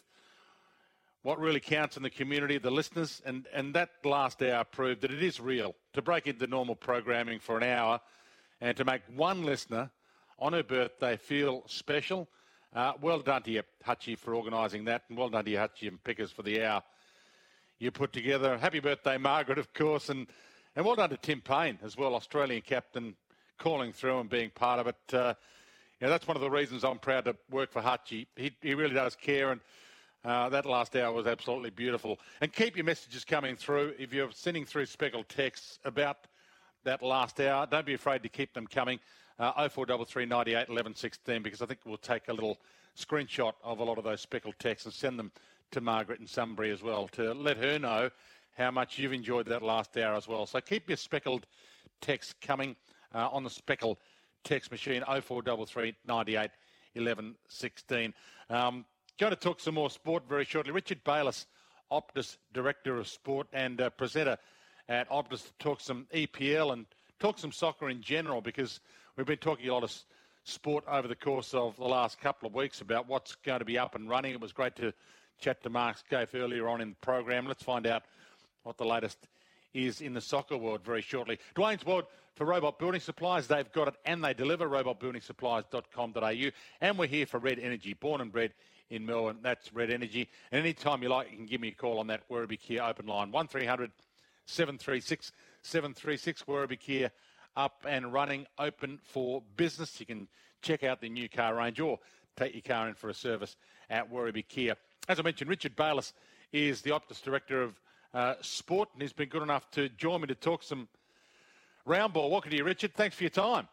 what really counts in the community, the listeners, and, and that last hour proved that it is real. To break into normal programming for an hour and to make one listener on her birthday feel special, Uh, well done to you, Hutchie, for organising that, and well done to you, Hutchie and Pickers, for the hour you put together. Happy birthday, Margaret, of course, and, and well done to Tim Payne as well, Australian captain, calling through and being part of it. Uh, you know, that's one of the reasons I'm proud to work for Hutchie. He, he really does care, and uh, that last hour was absolutely beautiful. And keep your messages coming through. If you're sending through speckled texts about that last hour, don't be afraid to keep them coming. Uh, oh four three three, nine eight, eleven sixteen, because I think we'll take a little screenshot of a lot of those speckled texts and send them to Margaret in Sunbury as well to let her know how much you've enjoyed that last hour as well. So keep your speckled texts coming uh, on the speckled text machine, oh four three three, nine eight, eleven sixteen. Um, going to talk some more sport very shortly. Richard Bayliss, Optus Director of Sport and uh, presenter at Optus, to talk some E P L and talk some soccer in general, because we've been talking a lot of sport over the course of the last couple of weeks about what's going to be up and running. It was great to chat to Mark Scaife earlier on in the program. Let's find out what the latest is in the soccer world very shortly. Dwayne's World for Robot Building Supplies. They've got it and they deliver. robot building supplies dot com dot a u. And we're here for Red Energy, born and bred in Melbourne. That's Red Energy. And any time you like, you can give me a call on that Werribee Kia open line, one three hundred, seven three six, seven three six. Werribee Kia up and running, open for business. You can check out the new car range or take your car in for a service at Werribee Kia. As I mentioned, Richard Bayliss is the Optus Director of uh, Sport, and he's been good enough to join me to talk some round ball. Welcome to you, Richard. Thanks for your time.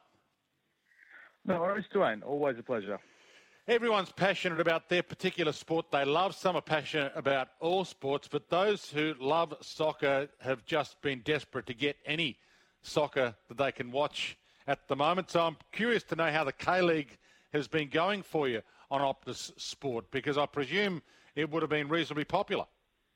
No worries, Dwayne. Always a pleasure. Everyone's passionate about their particular sport they love. Some are passionate about all sports, but those who love soccer have just been desperate to get any soccer that they can watch at the moment. So I'm curious to know how the K-League has been going for you on Optus Sport, because I presume it would have been reasonably popular.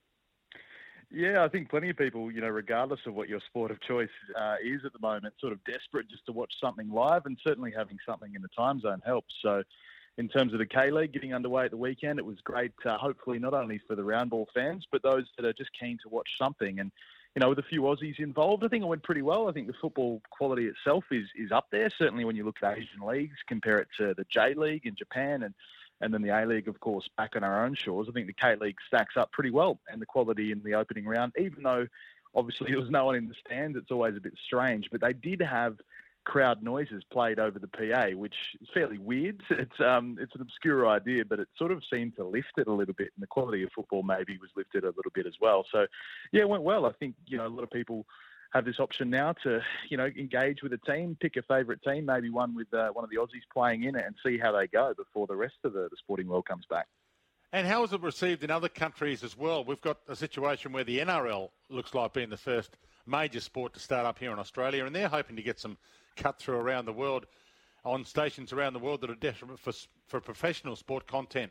Yeah, I think plenty of people, you know, regardless of what your sport of choice uh, is at the moment, sort of desperate just to watch something live, and certainly having something in the time zone helps. So in terms of the K-League getting underway at the weekend, it was great, uh, hopefully not only for the round ball fans, but those that are just keen to watch something. And, you know, with a few Aussies involved, I think it went pretty well. I think the football quality itself is is up there. Certainly when you look at Asian leagues, compare it to the J-League in Japan and And then the A-League, of course, back on our own shores. I think the K-League stacks up pretty well. And the quality in the opening round, even though obviously there was no one in the stands, it's always a bit strange. But they did have crowd noises played over the P A, which is fairly weird. It's um, it's an obscure idea, but it sort of seemed to lift it a little bit. And the quality of football maybe was lifted a little bit as well. So, yeah, it went well. I think, you know, a lot of people have this option now to, you know, engage with a team, pick a favourite team, maybe one with uh, one of the Aussies playing in it, and see how they go before the rest of the, the sporting world comes back. And how is it received in other countries as well? We've got a situation where the N R L looks like being the first major sport to start up here in Australia, and they're hoping to get some cut through around the world on stations around the world that are desperate for, for professional sport content.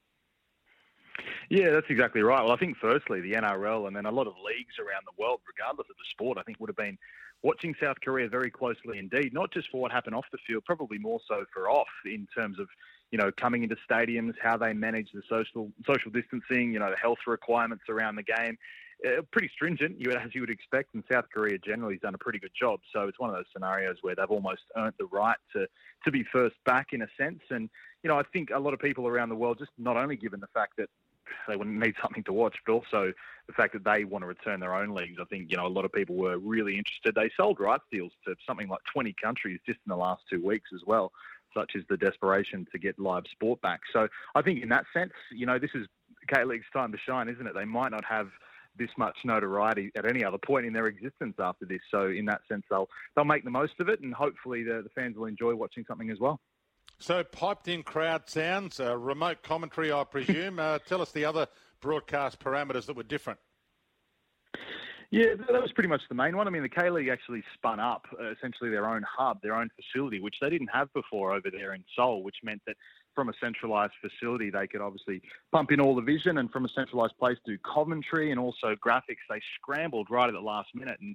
Yeah, that's exactly right. Well, I think firstly, the N R L and then a lot of leagues around the world, regardless of the sport, I think would have been watching South Korea very closely indeed, not just for what happened off the field, probably more so for off in terms of, you know, coming into stadiums, how they manage the social social distancing, you know, the health requirements around the game. Uh, pretty stringent, you as you would expect, and South Korea generally has done a pretty good job. So it's one of those scenarios where they've almost earned the right to, to be first back in a sense. And, you know, I think a lot of people around the world, just not only given the fact that they wouldn't need something to watch, but also the fact that they want to return their own leagues. I think, you know, a lot of people were really interested. They sold rights deals to something like twenty countries just in the last two weeks as well, such as the desperation to get live sport back. So I think in that sense, you know, this is K-League's time to shine, isn't it? They might not have this much notoriety at any other point in their existence after this. So in that sense, they'll they'll make the most of it, and hopefully the, the fans will enjoy watching something as well. So piped-in crowd sounds, uh, remote commentary, I presume. Uh, tell us the other broadcast parameters that were different. Yeah, that was pretty much the main one. I mean, the K-League actually spun up uh, essentially their own hub, their own facility, which they didn't have before over there in Seoul, which meant that from a centralised facility, they could obviously pump in all the vision, and from a centralised place do commentary and also graphics. They scrambled right at the last minute, and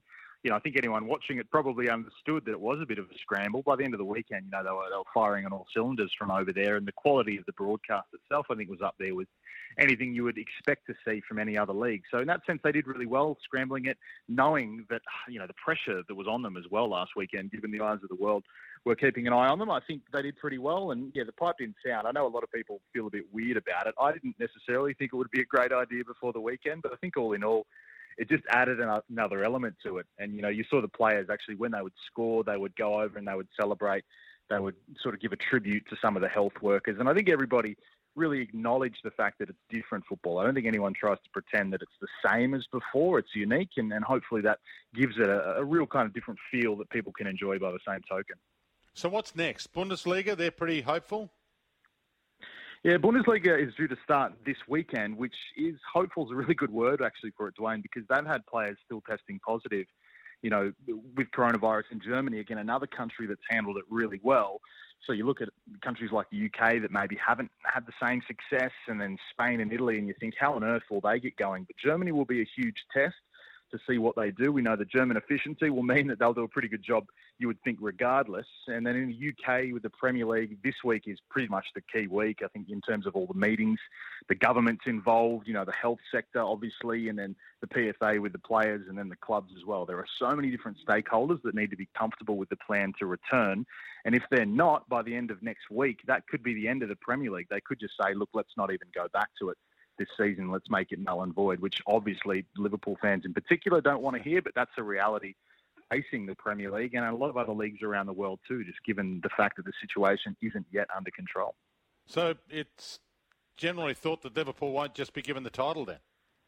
you know, I think anyone watching it probably understood that it was a bit of a scramble. By the end of the weekend, you know, they were, they were firing on all cylinders from over there, and the quality of the broadcast itself, I think, was up there with anything you would expect to see from any other league. So in that sense, they did really well scrambling it, knowing that, you know, the pressure that was on them as well last weekend, given the eyes of the world were keeping an eye on them. I think they did pretty well. And, yeah, the pipe didn't sound. I know a lot of people feel a bit weird about it. I didn't necessarily think it would be a great idea before the weekend, but I think all in all, it just added another element to it. And, you know, you saw the players actually, when they would score, they would go over and they would celebrate. They would sort of give a tribute to some of the health workers. And I think everybody really acknowledge the fact that it's different football. I don't think anyone tries to pretend that it's the same as before. It's unique, and, and hopefully that gives it a, a real kind of different feel that people can enjoy by the same token. So what's next? Bundesliga, they're pretty hopeful? Yeah, Bundesliga is due to start this weekend, which is hopeful is a really good word actually for it, Dwayne, because they've had players still testing positive, you know, with coronavirus in Germany, again, another country that's handled it really well. So you look at countries like the U K that maybe haven't had the same success, and then Spain and Italy, and you think, how on earth will they get going? But Germany will be a huge test to see what they do. We know the German efficiency will mean that they'll do a pretty good job, you would think, regardless. And then in the U K with the Premier League, this week is pretty much the key week, I think, in terms of all the meetings, the government's involved, you know, the health sector, obviously, and then the P F A with the players and then the clubs as well. There are so many different stakeholders that need to be comfortable with the plan to return. And if they're not, by the end of next week, that could be the end of the Premier League. They could just say, look, let's not even go back to it this season. Let's make it null and void, which obviously Liverpool fans in particular don't want to hear, but that's a reality facing the Premier League and a lot of other leagues around the world too, just given the fact that the situation isn't yet under control. So it's generally thought that Liverpool won't just be given the title then?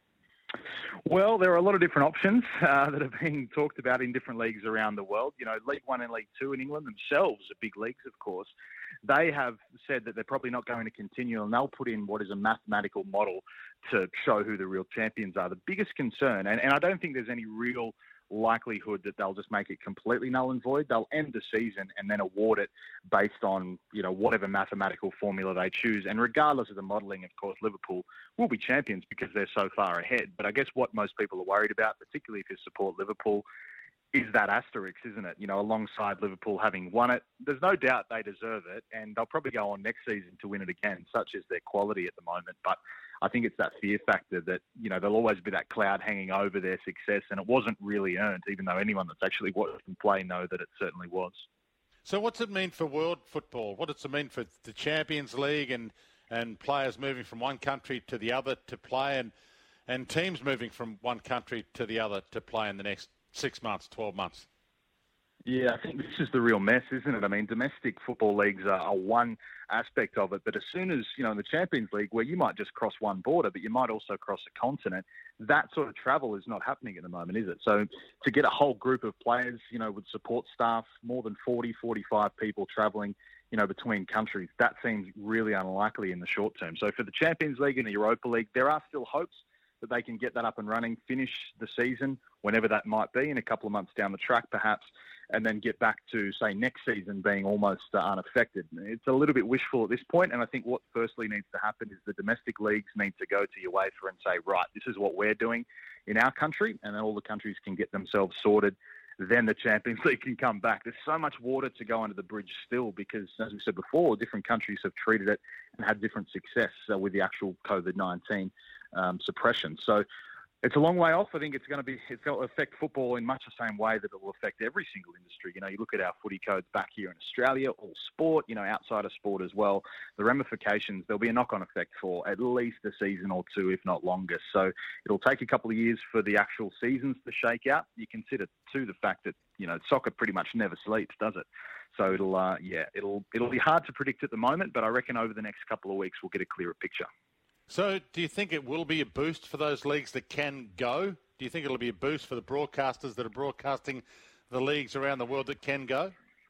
Well, there are a lot of different options uh, that are being talked about in different leagues around the world. You know, League One and League Two in England themselves are big leagues, of course. They have said that they're probably not going to continue, and they'll put in what is a mathematical model to show who the real champions are. The biggest concern, and, and I don't think there's any real likelihood that they'll just make it completely null and void. They'll end the season and then award it based on, you know, whatever mathematical formula they choose. And regardless of the modelling, of course, Liverpool will be champions because they're so far ahead. But I guess what most people are worried about, particularly if you support Liverpool, is that asterisk, isn't it? You know, alongside Liverpool having won it, there's no doubt they deserve it, and they'll probably go on next season to win it again, such is their quality at the moment. But I think it's that fear factor that, you know, there'll always be that cloud hanging over their success, and it wasn't really earned, even though anyone that's actually watched them play know that it certainly was. So what's it mean for world football? What does it mean for the Champions League and, and players moving from one country to the other to play, and, and teams moving from one country to the other to play in the next six months, twelve months? Yeah, I think this is the real mess, isn't it? I mean, domestic football leagues are, are one aspect of it, but as soon as, you know, in the Champions League, where you might just cross one border, but you might also cross a continent, that sort of travel is not happening at the moment, is it? So to get a whole group of players, you know, with support staff, more than forty, forty-five people travelling, you know, between countries, that seems really unlikely in the short term. So for the Champions League and the Europa League, there are still hopes that they can get that up and running, finish the season, whenever that might be, in a couple of months down the track perhaps, and then get back to, say, next season being almost uh, unaffected. It's a little bit wishful at this point, and I think what firstly needs to happen is the domestic leagues need to go to UEFA and say, right, this is what we're doing in our country, and then all the countries can get themselves sorted. Then the Champions League can come back. There's so much water to go under the bridge still because, as we said before, different countries have treated it and had different success uh, with the actual COVID nineteen um, suppression. So it's a long way off. I think it's going to be, it's going to affect football in much the same way that it will affect every single industry. You know, you look at our footy codes back here in Australia, all sport, you know, outside of sport as well. The ramifications, there'll be a knock-on effect for at least a season or two, if not longer. So it'll take a couple of years for the actual seasons to shake out. You consider, too, the fact that, you know, soccer pretty much never sleeps, does it? So it'll, uh, yeah, it'll it'll be hard to predict at the moment, but I reckon over the next couple of weeks we'll get a clearer picture. So do you think it will be a boost for those leagues that can go? Do you think it'll be a boost for the broadcasters that are broadcasting the leagues around the world that can go?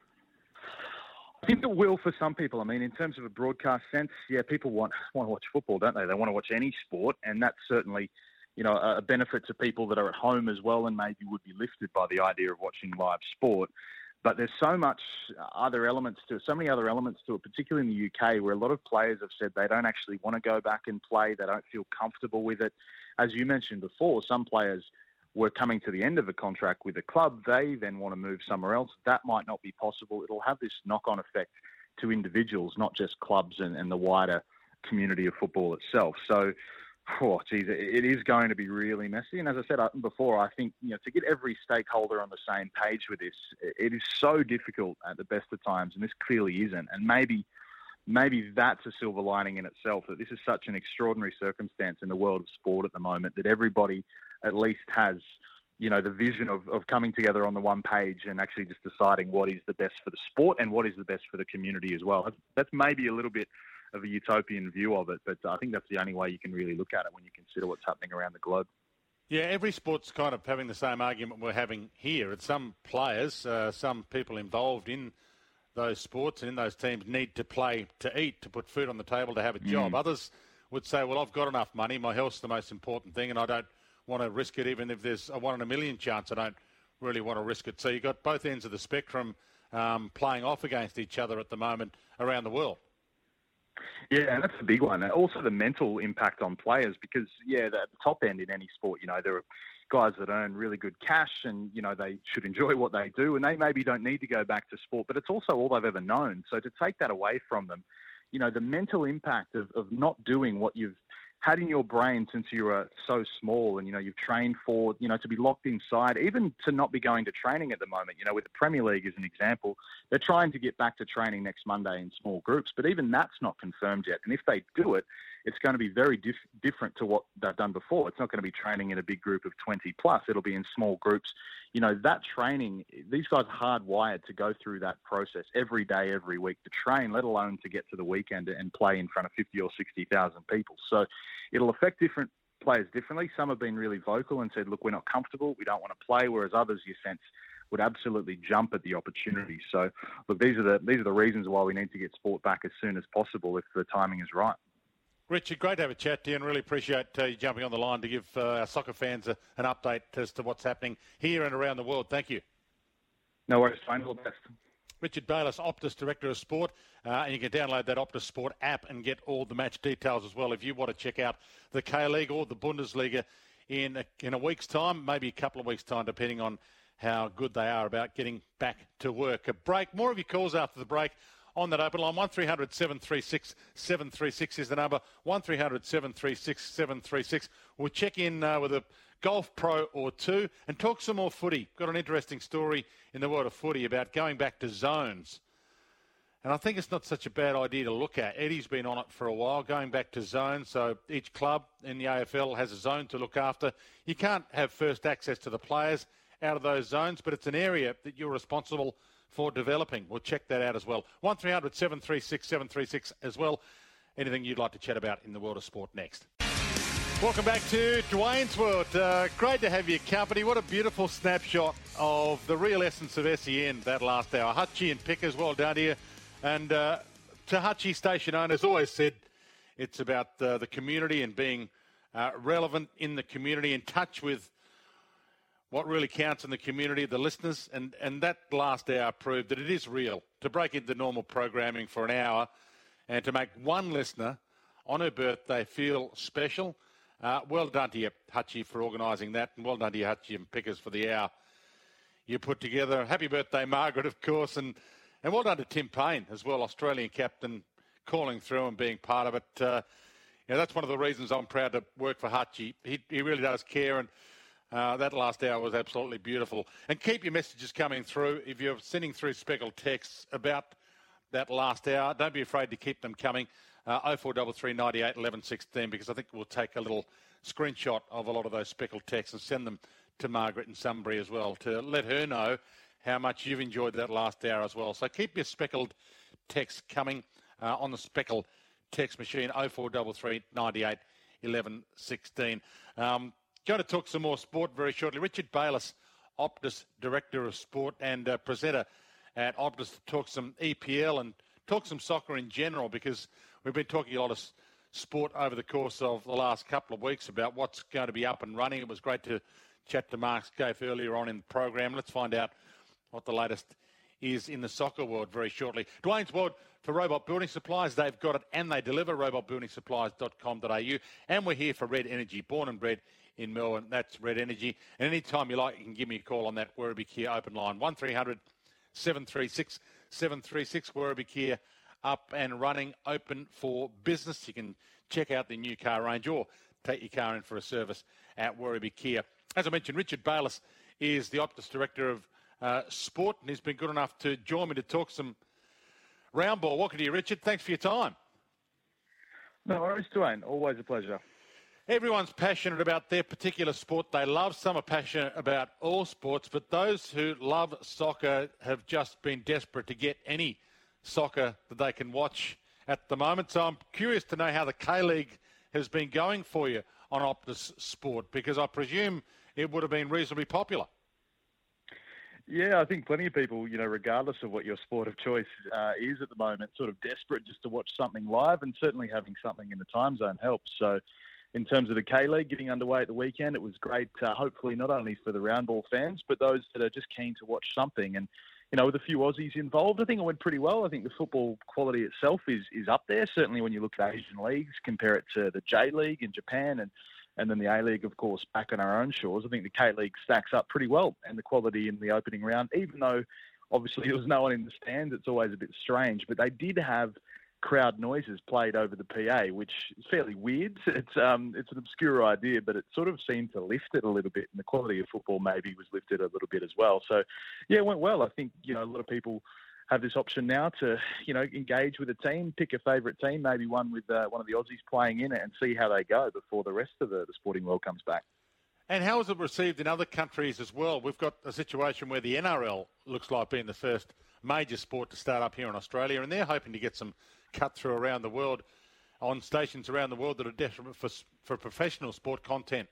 I think it will for some people. I mean, in terms of a broadcast sense, yeah, people want want to watch football, don't they? They want to watch any sport, and that's certainly, you know, a benefit to people that are at home as well and maybe would be lifted by the idea of watching live sport. But there's so much other elements to it, so many other elements to it, particularly in the U K, where a lot of players have said they don't actually want to go back and play. They don't feel comfortable with it. As you mentioned before, some players were coming to the end of a contract with a club, they then want to move somewhere else. That might not be possible. It'll have this knock-on effect to individuals, not just clubs and, and the wider community of football itself. So, oh, geez, it is going to be really messy. And as I said before, I think, you know, to get every stakeholder on the same page with this, it is so difficult at the best of times, and this clearly isn't. And maybe maybe that's a silver lining in itself, that this is such an extraordinary circumstance in the world of sport at the moment, that everybody at least has, you know, the vision of, of coming together on the one page and actually just deciding what is the best for the sport and what is the best for the community as well. That's, that's maybe a little bit of a utopian view of it, but I think that's the only way you can really look at it when you consider what's happening around the globe. Yeah, every sport's kind of having the same argument we're having here. It's some players, uh, some people involved in those sports and in those teams need to play to eat, to put food on the table, to have a job. Mm. Others would say, well, I've got enough money, my health's the most important thing, and I don't want to risk it, even if there's a one in a million chance. I don't really want to risk it. So you've got both ends of the spectrum um, playing off against each other at the moment around the world. Yeah, and that's a big one. Also the mental impact on players, because, yeah, at the top end in any sport, you know, there are guys that earn really good cash and, you know, they should enjoy what they do and they maybe don't need to go back to sport, but it's also all they've ever known. So to take that away from them, you know, the mental impact of, of not doing what you've had in your brain since you were so small and, you know, you've trained for, you know, to be locked inside, even to not be going to training at the moment. You know, with the Premier League as an example, they're trying to get back to training next Monday in small groups, but even that's not confirmed yet. And if they do it, it's going to be very diff- different to what they've done before. It's not going to be training in a big group of twenty plus. It'll be in small groups. You know, that training, these guys are hardwired to go through that process every day, every week to train, let alone to get to the weekend and play in front of fifty or sixty thousand people. So it'll affect different players differently. Some have been really vocal and said, look, we're not comfortable, we don't want to play, whereas others, you sense, would absolutely jump at the opportunity. So, look, these are the these are the reasons why we need to get sport back as soon as possible if the timing is right. Richard, great to have a chat to you and really appreciate uh, you jumping on the line to give uh, our soccer fans a, an update as to what's happening here and around the world. Thank you. No worries, Wayne. All the best. Richard Bayliss, Optus Director of Sport, uh, and you can download that Optus Sport app and get all the match details as well if you want to check out the K-League or the Bundesliga in a, in a week's time, maybe a couple of weeks' time, depending on how good they are about getting back to work. A break. More of your calls after the break on that open line. one three hundred seven three six seven three six is the number. one three hundred seven three six seven three six. We'll check in uh, with a golf pro or two and talk some more footy. Got an interesting story in the world of footy about going back to zones. And I think it's not such a bad idea to look at. Eddie's been on it for a while, going back to zones. So each club in the A F L has a zone to look after. You can't have first access to the players out of those zones, but it's an area that you're responsible for developing. We'll check that out as well. one three hundred seven three six seven three six as well. Anything you'd like to chat about in the world of sport next. Welcome back to Dwayne's World. Uh, great to have your company. What a beautiful snapshot of the real essence of S E N that last hour. Hutchie and Pickers, well done here. And uh, to Hutchie station owners, always said it's about uh, the community and being uh, relevant in the community, in touch with what really counts in the community, the listeners, and, and that last hour proved that it is real. To break into normal programming for an hour and to make one listener on her birthday feel special, uh, well done to you, Hutchie, for organising that, and well done to you, Hutchie and Pickers, for the hour you put together. Happy birthday, Margaret, of course, and, and well done to Tim Payne as well, Australian captain, calling through and being part of it. Uh, you know, that's one of the reasons I'm proud to work for Hutchie. He, he really does care, and Uh, that last hour was absolutely beautiful. And keep your messages coming through. If you're sending through speckled texts about that last hour, don't be afraid to keep them coming. Uh, oh four three three, nine eight, eleven sixteen, because I think we'll take a little screenshot of a lot of those speckled texts and send them to Margaret in Sunbury as well to let her know how much you've enjoyed that last hour as well. So keep your speckled texts coming uh, on the speckled text machine, oh four three three, nine eight, eleven sixteen. Um, Going to talk some more sport very shortly. Richard Bayliss, Optus Director of Sport and uh, presenter at Optus, to talk some E P L and talk some soccer in general, because we've been talking a lot of sport over the course of the last couple of weeks about what's going to be up and running. It was great to chat to Mark Scaife earlier on in the program. Let's find out what the latest is in the soccer world very shortly. Dwayne's World for Robot Building Supplies. They've got it and they deliver, robot building supplies dot com dot a u. And we're here for Red Energy, born and bred in Melbourne. That's Red Energy. And any time you like, you can give me a call on that Werribee Kia open line, one three hundred seven three six seven three six. Werribee Kia up and running, open for business. You can check out the new car range or take your car in for a service at Werribee Kia. As I mentioned, Richard Bayliss is the Optus Director of uh, Sport, and he's been good enough to join me to talk some round ball. Welcome to you, Richard. Thanks for your time. No worries, Dwayne. Always a pleasure. Everyone's passionate about their particular sport they love. Some are passionate about all sports, but those who love soccer have just been desperate to get any soccer that they can watch at the moment. So I'm curious to know how the K-League has been going for you on Optus Sport, because I presume it would have been reasonably popular. Yeah, I think plenty of people, you know, regardless of what your sport of choice uh, is at the moment, sort of desperate just to watch something live, and certainly having something in the time zone helps. So in terms of the K-League getting underway at the weekend, it was great, uh, hopefully not only for the round ball fans, but those that are just keen to watch something. And, you know, with a few Aussies involved, I think it went pretty well. I think the football quality itself is, is up there. Certainly when you look at Asian leagues, compare it to the J-League in Japan and And then the A-League, of course, back on our own shores. I think the K-League stacks up pretty well. And the quality in the opening round, even though obviously there was no one in the stands, it's always a bit strange. But they did have crowd noises played over the P A, which is fairly weird. It's um, it's an obscure idea, but it sort of seemed to lift it a little bit. And the quality of football maybe was lifted a little bit as well. So, yeah, it went well. I think, you know, a lot of people have this option now to, you know, engage with a team, pick a favourite team, maybe one with uh, one of the Aussies playing in it, and see how they go before the rest of the, the sporting world comes back. And how is it received in other countries as well? We've got a situation where the N R L looks like being the first major sport to start up here in Australia, and they're hoping to get some cut through around the world on stations around the world that are desperate for, for professional sport content.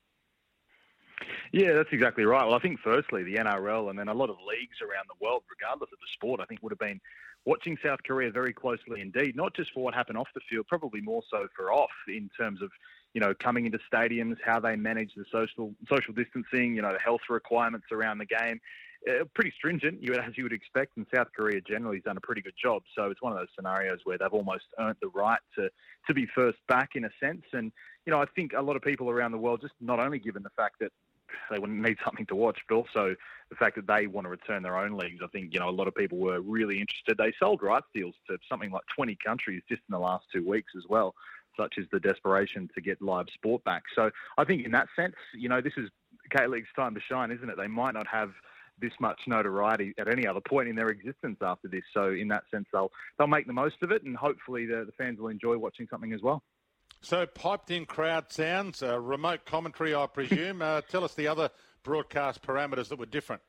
Yeah, that's exactly right. Well, I think firstly, the N R L and then a lot of leagues around the world, regardless of the sport, I think would have been watching South Korea very closely indeed, not just for what happened off the field, probably more so for off in terms of, you know, coming into stadiums, how they manage the social social distancing, you know, the health requirements around the game. Uh, pretty stringent, you as you would expect, and South Korea generally has done a pretty good job. So it's one of those scenarios where they've almost earned the right to, to be first back in a sense. And, you know, I think a lot of people around the world, just not only given the fact that they wouldn't need something to watch, but also the fact that they want to return their own leagues. I think, you know, a lot of people were really interested. They sold rights deals to something like twenty countries just in the last two weeks as well, such as the desperation to get live sport back. So I think in that sense, you know, this is K-League's time to shine, isn't it? They might not have this much notoriety at any other point in their existence after this. So in that sense, they'll they'll make the most of it, and hopefully the, the fans will enjoy watching something as well. So piped-in crowd sounds, uh, remote commentary, I presume. Uh, tell us the other broadcast parameters that were different.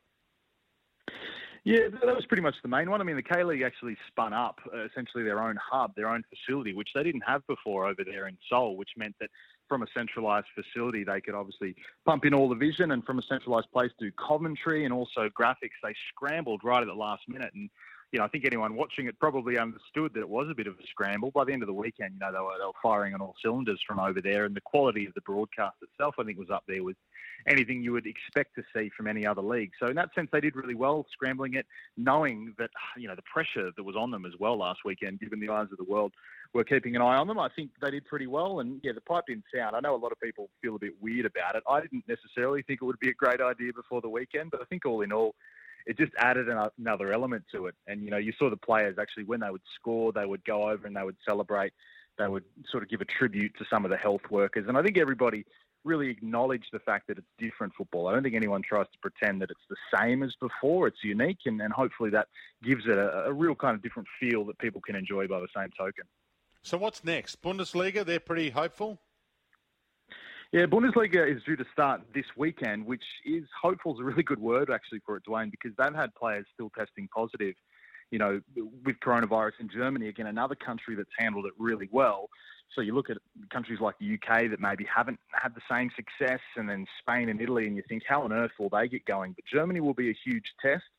Yeah, that was pretty much the main one. I mean, the K-League actually spun up uh, essentially their own hub, their own facility, which they didn't have before over there in Seoul, which meant that from a centralised facility, they could obviously pump in all the vision, and from a centralised place do commentary and also graphics. They scrambled right at the last minute, and you know, I think anyone watching it probably understood that it was a bit of a scramble. By the end of the weekend, you know, they were, they were firing on all cylinders from over there, and the quality of the broadcast itself, I think, was up there with anything you would expect to see from any other league. So in that sense, they did really well scrambling it, knowing that, you know, the pressure that was on them as well last weekend, given the eyes of the world were keeping an eye on them. I think they did pretty well. And, yeah, the piped-in sound, I know a lot of people feel a bit weird about it. I didn't necessarily think it would be a great idea before the weekend, but I think all in all, it just added another element to it. And, you know, you saw the players actually, when they would score, they would go over and they would celebrate. They would sort of give a tribute to some of the health workers. And I think everybody really acknowledged the fact that it's different football. I don't think anyone tries to pretend that it's the same as before. It's unique, and, and hopefully that gives it a, a real kind of different feel that people can enjoy by the same token. So what's next? Bundesliga, they're pretty hopeful? Yeah, Bundesliga is due to start this weekend, which is hopeful is a really good word actually for it, Dwayne, because they've had players still testing positive, you know, with coronavirus in Germany, again, another country that's handled it really well. So you look at countries like the U K that maybe haven't had the same success, and then Spain and Italy, and you think, how on earth will they get going? But Germany will be a huge test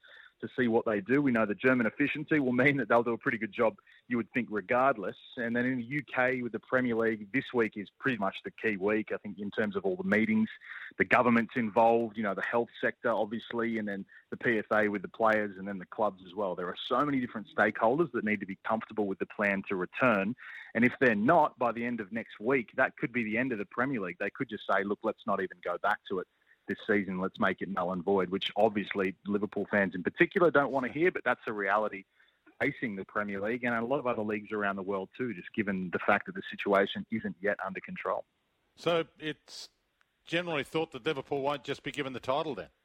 to see what they do. We know the German efficiency will mean that they'll do a pretty good job, you would think, regardless. And then in the U K with the Premier League, this week is pretty much the key week, I think, in terms of all the meetings. The government's involved, you know, the health sector, obviously, and then the P F A with the players and then the clubs as well. There are so many different stakeholders that need to be comfortable with the plan to return. And if they're not, by the end of next week, that could be the end of the Premier League. They could just say, look, let's not even go back to it this season. Let's make it null and void, which obviously Liverpool fans in particular don't want to hear, but that's a reality facing the Premier League and a lot of other leagues around the world too, just given the fact that the situation isn't yet under control. So it's generally thought that Liverpool won't just be given the title then?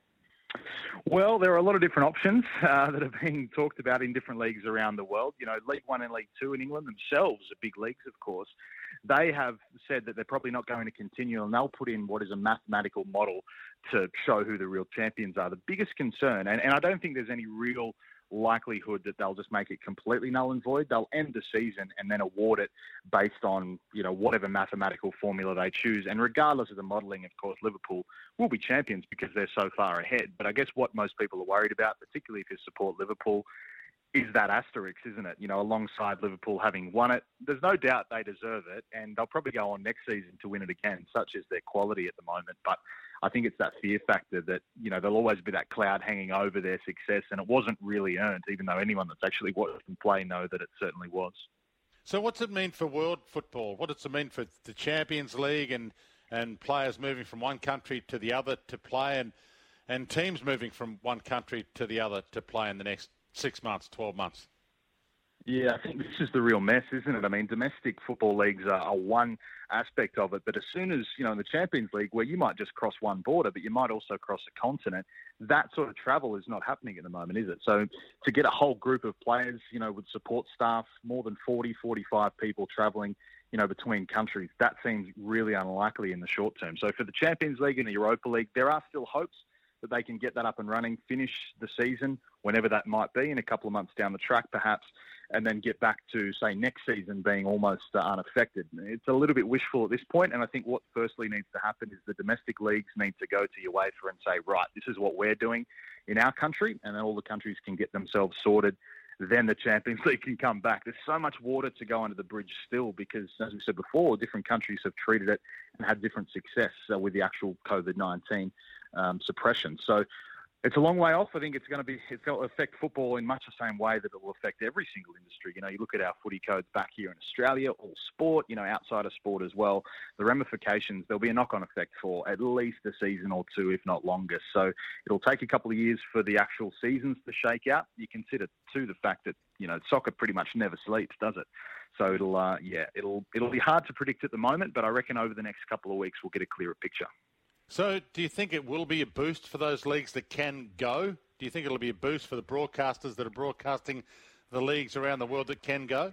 Well, there are a lot of different options uh, that are being talked about in different leagues around the world. You know, League One and League Two in England themselves are big leagues, of course. They have said that they're probably not going to continue, and they'll put in what is a mathematical model to show who the real champions are. The biggest concern, and, and I don't think there's any real likelihood that they'll just make it completely null and void. They'll end the season and then award it based on, you know, whatever mathematical formula they choose. And regardless of the modelling, of course, Liverpool will be champions because they're so far ahead. But I guess what most people are worried about, particularly if you support Liverpool, is that asterisk, isn't it? You know, alongside Liverpool having won it, there's no doubt they deserve it, and they'll probably go on next season to win it again, such is their quality at the moment. But I think it's that fear factor that, you know, there'll always be that cloud hanging over their success, and it wasn't really earned, even though anyone that's actually watched them play know that it certainly was. So what's it mean for world football? What does it mean for the Champions League and, and players moving from one country to the other to play, and, and teams moving from one country to the other to play in the next six months, twelve months? Yeah, I think this is the real mess, isn't it? I mean, domestic football leagues are, are one aspect of it, but as soon as, you know, in the Champions League, where you might just cross one border, but you might also cross a continent, that sort of travel is not happening at the moment, is it? So to get a whole group of players, you know, with support staff, more than forty, forty-five people travelling, you know, between countries, that seems really unlikely in the short term. So for the Champions League and the Europa League, there are still hopes that they can get that up and running, finish the season, whenever that might be, in a couple of months down the track perhaps, and then get back to, say, next season being almost uh, unaffected. It's a little bit wishful at this point, and I think what firstly needs to happen is the domestic leagues need to go to UEFA and say, right, this is what we're doing in our country, and then all the countries can get themselves sorted. Then the Champions League can come back. There's so much water to go under the bridge still because, as we said before, different countries have treated it and had different success uh, with the actual COVID nineteen um, suppression. So it's a long way off. I think it's going to be, it's going to affect football in much the same way that it will affect every single industry. You know, you look at our footy codes back here in Australia, all sport, you know, outside of sport as well. The ramifications, there'll be a knock-on effect for at least a season or two, if not longer. So it'll take a couple of years for the actual seasons to shake out. You consider, too, the fact that, you know, soccer pretty much never sleeps, does it? So it'll, uh, yeah, it'll it'll be hard to predict at the moment, but I reckon over the next couple of weeks we'll get a clearer picture. So do you think it will be a boost for those leagues that can go? Do you think it'll be a boost for the broadcasters that are broadcasting the leagues around the world that can go?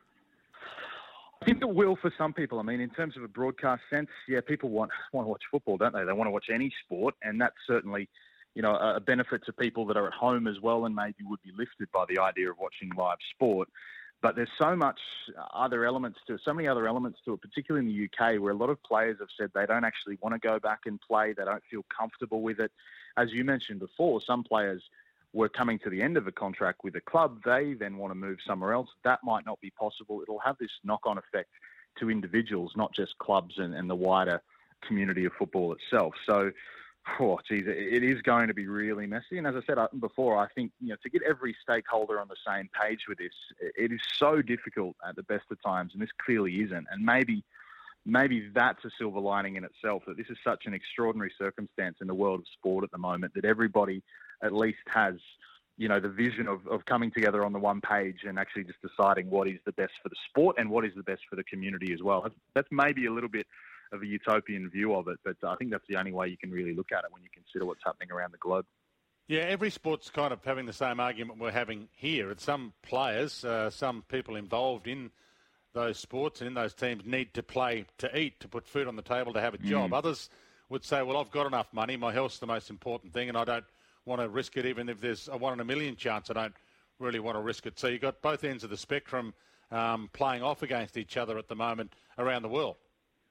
I think it will for some people. I mean, in terms of a broadcast sense, yeah, people want want to watch football, don't they? They want to watch any sport, and that's certainly, you know, a benefit to people that are at home as well and maybe would be lifted by the idea of watching live sport. But there's so much other elements to it, so many other elements to it, particularly in the U K, where a lot of players have said they don't actually want to go back and play. They don't feel comfortable with it. As you mentioned before, some players were coming to the end of a contract with a club. They then want to move somewhere else. That might not be possible. It'll have this knock-on effect to individuals, not just clubs and, and the wider community of football itself. So, oh, geez, it is going to be really messy. And as I said before, I think, you know, to get every stakeholder on the same page with this, it is so difficult at the best of times, and this clearly isn't. And maybe maybe that's a silver lining in itself, that this is such an extraordinary circumstance in the world of sport at the moment, that everybody at least has, you know, the vision of, of coming together on the one page and actually just deciding what is the best for the sport and what is the best for the community as well. That's, that's maybe a little bit of a utopian view of it, but I think that's the only way you can really look at it when you consider what's happening around the globe. Yeah, every sport's kind of having the same argument we're having here. It's some players, uh, some people involved in those sports and in those teams need to play to eat, to put food on the table, to have a job. Mm. Others would say, well, I've got enough money, my health's the most important thing, and I don't want to risk it, even if there's a one in a million chance. I don't really want to risk it. So you've got both ends of the spectrum um, playing off against each other at the moment around the world.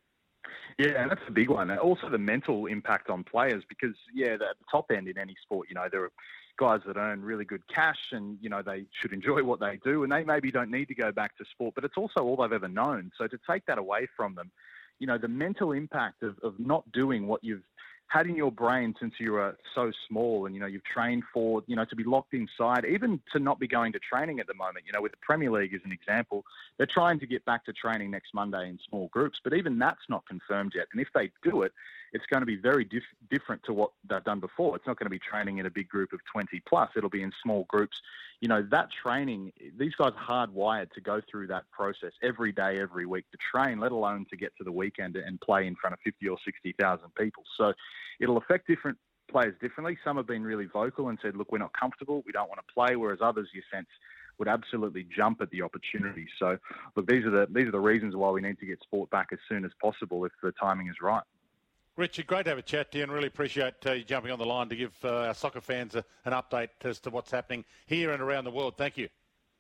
Yeah, and that's a big one. Also the mental impact on players because, yeah, at the top end in any sport, you know, there are guys that earn really good cash and, you know, they should enjoy what they do and they maybe don't need to go back to sport, but it's also all they've ever known. So to take that away from them, you know, the mental impact of, of not doing what you've had in your brain since you were so small and, you know, you've trained for, you know, to be locked inside, even to not be going to training at the moment, you know, with the Premier League as an example, they're trying to get back to training next Monday in small groups, but even that's not confirmed yet. And if they do it, it's going to be very diff- different to what they've done before. It's not going to be training in a big group of twenty plus. It'll be in small groups. You know, that training, these guys are hardwired to go through that process every day, every week to train, let alone to get to the weekend and play in front of fifty or sixty thousand people. So it'll affect different players differently. Some have been really vocal and said, look, we're not comfortable. We don't want to play. Whereas others, you sense, would absolutely jump at the opportunity. So look, these are the, these are the reasons why we need to get sport back as soon as possible if the timing is right. Richard, great to have a chat to you and really appreciate uh, you jumping on the line to give uh, our soccer fans a, an update as to what's happening here and around the world. Thank you.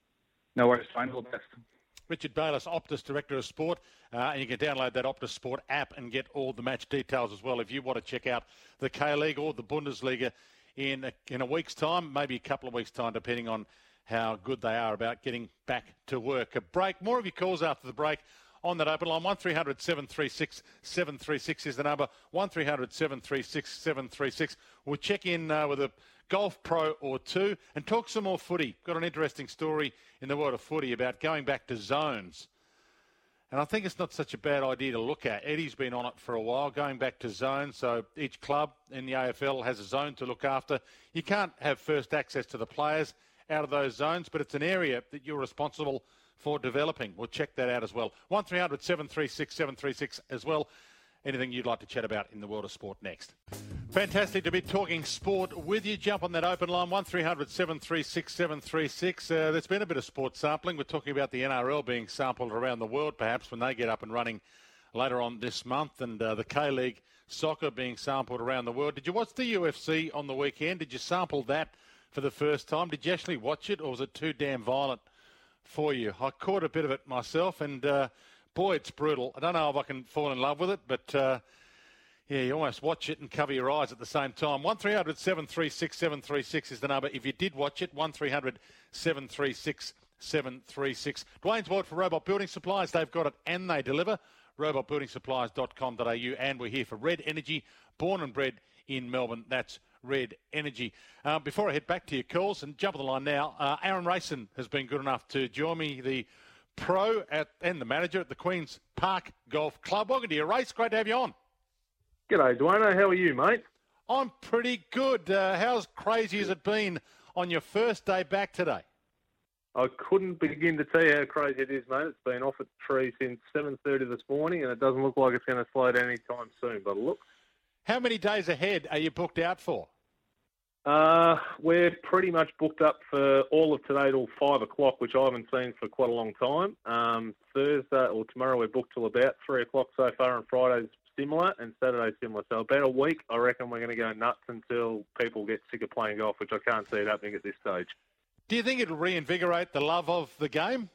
No worries, Wayne. All the best. Richard Bayliss, Optus Director of Sport, uh, and you can download that Optus Sport app and get all the match details as well if you want to check out the K-League or the Bundesliga in a, in a week's time, maybe a couple of weeks' time, depending on how good they are about getting back to work. A break. More of your calls after the break. On that open line, one three hundred seven three six seven three six is the number, one three hundred seven three six seven three six. We'll check in uh, with a golf pro or two and talk some more footy. Got an interesting story in the world of footy about going back to zones. And I think it's not such a bad idea to look at. Eddie's been on it for a while, going back to zones. So each club in the A F L has a zone to look after. You can't have first access to the players out of those zones, but it's an area that you're responsible for developing. We'll check that out as well. one three hundred seven three six seven three six as well. Anything you'd like to chat about in the world of sport next. Fantastic to be talking sport with you. Jump on that open line, one three hundred seven three six seven three six. Uh, there's been a bit of sport sampling. We're talking about the N R L being sampled around the world, perhaps when they get up and running later on this month, and uh, the K-League soccer being sampled around the world. Did you watch the U F C on the weekend? Did you sample that for the first time? Did you actually watch it, or was it too damn violent for you? I caught a bit of it myself, and uh, boy, it's brutal. I don't know if I can fall in love with it, but uh, yeah, you almost watch it and cover your eyes at the same time. one three hundred seven three six seven three six is the number. If you did watch it, one three hundred seven three six seven three six. Dwayne's Ward for Robot Building Supplies. They've got it and they deliver. robot building supplies dot com dot a u, and we're here for Red Energy, born and bred in Melbourne. That's Red Energy. Uh, before I head back to your calls and jump on the line now, uh, Aaron Rayson has been good enough to join me, the pro at, and the manager at the Queen's Park Golf Club. Welcome to your race. Great to have you on. G'day, Dwayne. How are you, mate? I'm pretty good. Uh, how's crazy has it been on your first day back today? I couldn't begin to tell you how crazy it is, mate. It's been off at the tree since seven thirty this morning, and it doesn't look like it's going to slow down anytime soon, but look. How many days ahead are you booked out for? Uh, we're pretty much booked up for all of today till five o'clock, which I haven't seen for quite a long time. Um, Thursday or tomorrow we're booked till about three o'clock so far, and Friday's similar, and Saturday's similar. So about a week, I reckon we're going to go nuts until people get sick of playing golf, which I can't see it happening at this stage. Do you think it'll reinvigorate the love of the game?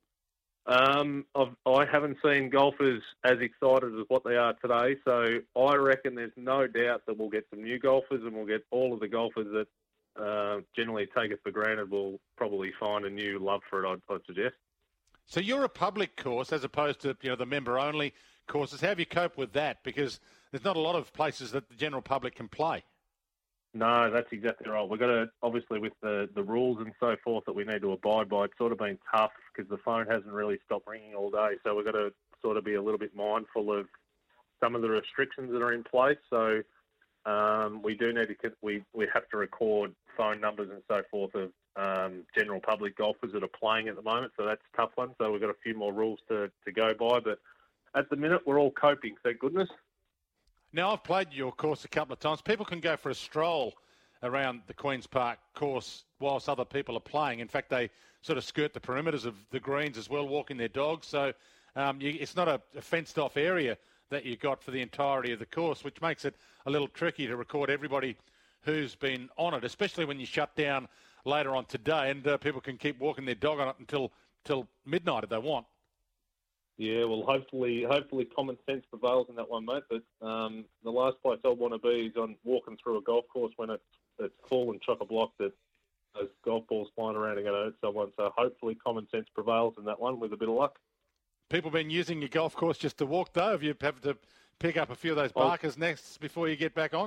Um, I've, I haven't seen golfers as excited as what they are today, so I reckon there's no doubt that we'll get some new golfers, and we'll get all of the golfers that uh, generally take it for granted will probably find a new love for it, I'd, I'd suggest. So you're a public course as opposed to, you know, the member-only courses. How have you coped with that? Because there's not a lot of places that the general public can play. No, that's exactly right. We've got to, obviously, with the, the rules and so forth that we need to abide by, it's sort of been tough because the phone hasn't really stopped ringing all day. So we've got to sort of be a little bit mindful of some of the restrictions that are in place. So um, we do need to, we, we have to record phone numbers and so forth of um, general public golfers that are playing at the moment. So that's a tough one. So we've got a few more rules to, to go by. But at the minute, we're all coping, thank goodness. Now, I've played your course a couple of times. People can go for a stroll around the Queen's Park course whilst other people are playing. In fact, they sort of skirt the perimeters of the greens as well, walking their dogs. So um, you, it's not a, a fenced-off area that you've got for the entirety of the course, which makes it a little tricky to record everybody who's been on it, especially when you shut down later on today and uh, people can keep walking their dog on it until, until midnight if they want. Yeah, well, hopefully, hopefully, common sense prevails in that one, mate. But um, the last place I want to be is on walking through a golf course when it's it's full and chock a block that those golf balls flying around are going to hurt someone. So hopefully, common sense prevails in that one with a bit of luck. People been using your golf course just to walk, though. Have you have to pick up a few of those Barker's nests before you get back on?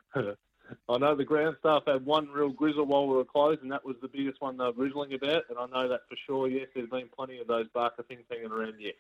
I know the ground staff had one real grizzle while we were closed, and that was the biggest one they were grizzling about. And I know that for sure. Yes, there's been plenty of those Barker things hanging around. Yes.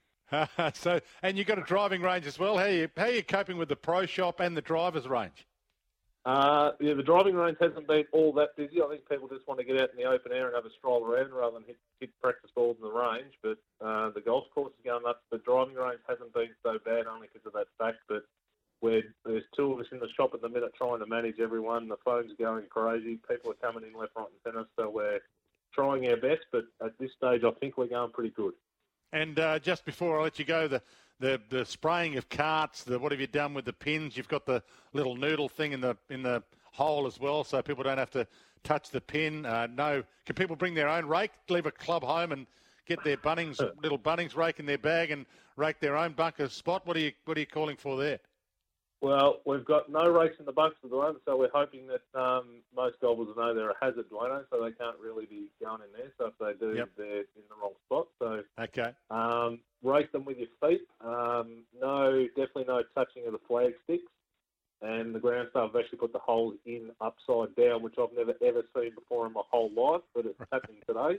so, and you've got a driving range as well. How are you, how are you coping with the pro shop and the driver's range? Uh, yeah, the driving range hasn't been all that busy. I think people just want to get out in the open air and have a stroll around rather than hit, hit practice balls in the range. But uh, the golf course is going nuts. The driving range hasn't been so bad only because of that fact. But we're, there's two of us in the shop at the minute trying to manage everyone. The phone's going crazy. People are coming in left, right and centre. So we're trying our best. But at this stage, I think we're going pretty good. And uh, just before I let you go, the, the the spraying of carts, the what have you done with the pins? You've got the little noodle thing in the in the hole as well, so people don't have to touch the pin. Uh, no, can people bring their own rake, leave a club home and get their Bunnings little Bunnings rake in their bag and rake their own bunker spot? What are you what are you calling for there? Well, we've got no rakes in the bunkers at the moment, so we're hoping that um, most golfers know they're a hazard, Dwayne, so they can't really be going in there. So if they do, yep. they're in the wrong spot. So okay, um, rake them with your feet. Um, no, definitely no touching of the flag sticks. And the ground staff have actually put the holes in upside down, which I've never ever seen before in my whole life, but it's happening today.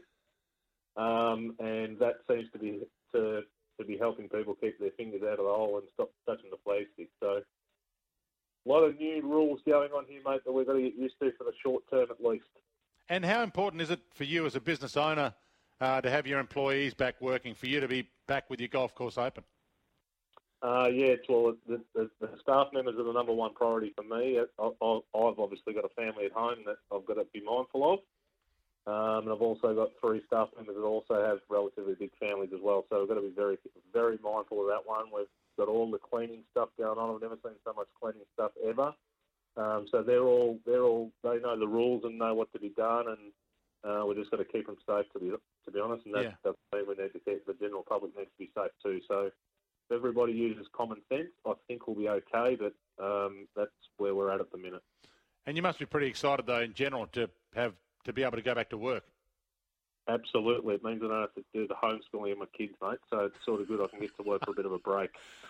Um, and that seems to be to to be helping people keep their fingers out of the hole and stop touching the flag sticks. So. A lot of new rules going on here, mate, that we've got to get used to for the short term at least. And how important is it for you as a business owner uh, to have your employees back working, for you to be back with your golf course open? Uh, yeah, well, the, the, the staff members are the number one priority for me. I, I, I've obviously got a family at home that I've got to be mindful of. Um, and I've also got three staff members that also have relatively big families as well. So we've got to be very, very mindful of that one. We've got all the cleaning stuff going on. I've never seen so much cleaning stuff ever. Um, so they're all, they're all, they know the rules and know what to be done, and uh, we've just got to keep them safe. To be, to be honest, and that yeah. doesn't mean we need to keep the general public needs to be safe too. So if everybody uses common sense, I think we'll be okay. But um, that's where we're at at the minute. And you must be pretty excited though, in general, to have to be able to go back to work. Absolutely. It means I don't have to do the homeschooling of my kids, mate. So it's sort of good I can get to work for a bit of a break.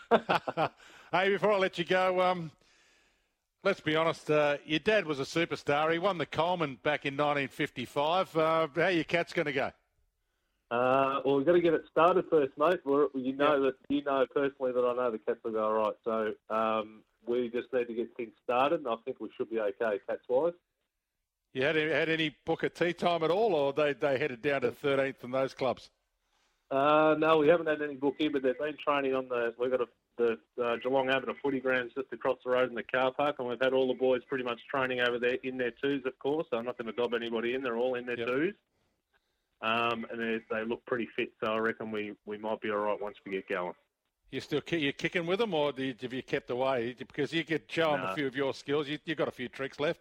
Hey, before I let you go, um, let's be honest, uh, your dad was a superstar. He won the Coleman back in nineteen fifty-five. Uh, how are your Cats going to go? Uh, well, we've got to get it started first, mate. We're, you know yep. that you know personally that I know the Cats will go all right. So um, we just need to get things started, and I think we should be okay, Cats-wise. You had had any Booker tea time at all, or they they headed down to thirteenth in those clubs? Uh, no, we haven't had any bookie, but they've been training on the. We've got a, the uh, Geelong Avenue footy grounds just across the road in the car park, and we've had all the boys pretty much training over there in their twos, of course. So I'm not going to dob anybody in; they're all in their yep. twos, um, and they, they look pretty fit. So I reckon we, we might be all right once we get going. You still you kicking with them, or have you kept away? Because you could show them no. a few of your skills. You you've got a few tricks left.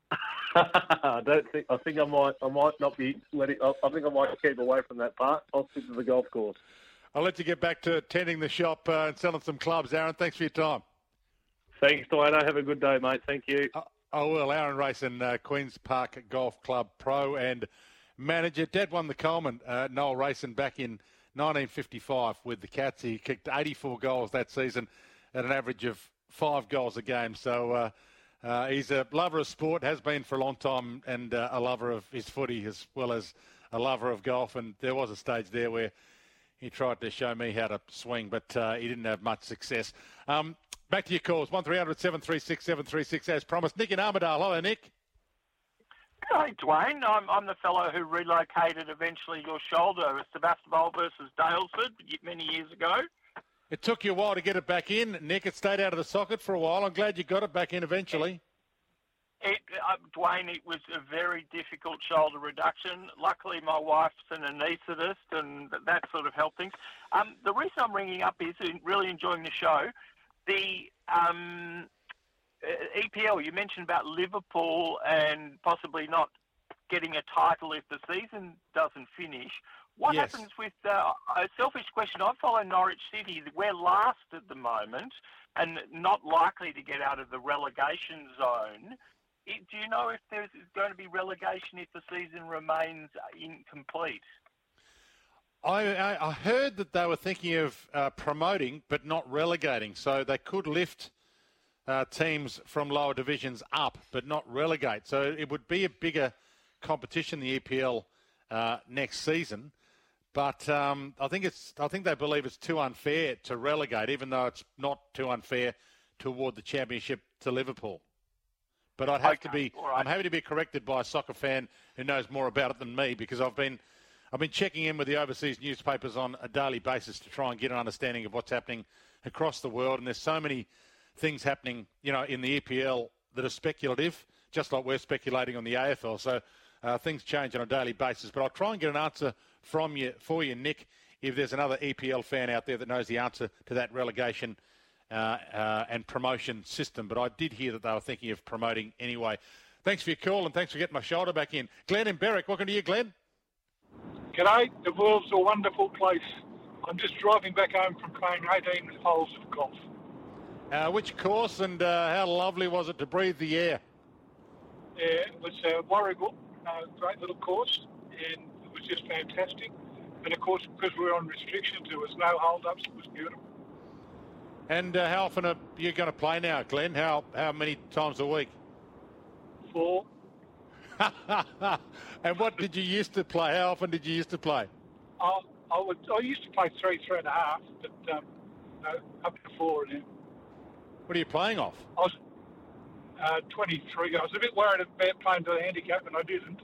I don't think. I think I might. I might not be letting. I, I think I might keep away from that part. I'll stick to the golf course. I'll let you get back to tending the shop uh, and selling some clubs, Aaron. Thanks for your time. Thanks, Dwayne. Have a good day, mate. Thank you. Uh, oh well, Aaron Rayson, uh, Queens Park Golf Club pro and manager. Dad won the Coleman. Uh, Noel Rayson back in nineteen fifty-five with the Cats. He kicked eighty-four goals that season at an average of five goals a game. So. Uh, Uh, he's a lover of sport, has been for a long time, and uh, a lover of his footy as well as a lover of golf. And there was a stage there where he tried to show me how to swing, but uh, he didn't have much success. Um, back to your calls, one three hundred seven three six seven three six as promised. Nick in Armidale. Hello, Nick. Hey, Dwayne. I'm, I'm the fellow who relocated eventually your shoulder at Sebastopol versus Dalesford many years ago. It took you a while to get it back in, Nick. It stayed out of the socket for a while. I'm glad you got it back in eventually. It, uh, Dwayne, it was a very difficult shoulder reduction. Luckily, my wife's an anaesthetist, and that sort of helped things. Um, the reason I'm ringing up is really enjoying the show. The um, E P L, you mentioned about Liverpool and possibly not getting a title if the season doesn't finish. What Yes. happens with, uh, a selfish question, I follow Norwich City. We're last at the moment and not likely to get out of the relegation zone. It, do you know if there's going to be relegation if the season remains incomplete? I, I, I heard that they were thinking of uh, promoting but not relegating, so they could lift uh, teams from lower divisions up but not relegate. So it would be a bigger competition, the E P L, uh, next season. But um, I think it's I think they believe it's too unfair to relegate, even though it's not too unfair to award the championship to Liverpool. But I'd have Okay, to be. all right. I'm happy to be corrected by a soccer fan who knows more about it than me, because I've been I've been checking in with the overseas newspapers on a daily basis to try and get an understanding of what's happening across the world. And there's so many things happening, you know, in the E P L that are speculative, just like we're speculating on the A F L. So uh, things change on a daily basis. But I'll try and get an answer from you for you, Nick, if there's another E P L fan out there that knows the answer to that relegation uh, uh, and promotion system. But I did hear that they were thinking of promoting anyway. Thanks for your call, and thanks for getting my shoulder back in. Glenn in Berwick, welcome to you, Glenn. G'day, the world's a wonderful place. I'm just driving back home from playing eighteen holes of golf. Uh, which course, and uh, how lovely was it to breathe the air? Yeah, it was uh, Warragul, uh, great little course, and it was just fantastic. And of course, because we were on restrictions, there was no hold-ups. It was beautiful. And uh, how often are you going to play now, Glenn? How how many times a week? Four. And what did you used to play? How often did you used to play? I, I, would, I used to play three, three and a half, but um, no, up to four now. What are you playing off? I was uh, twenty-three. I was a bit worried about playing to the handicap, and I didn't.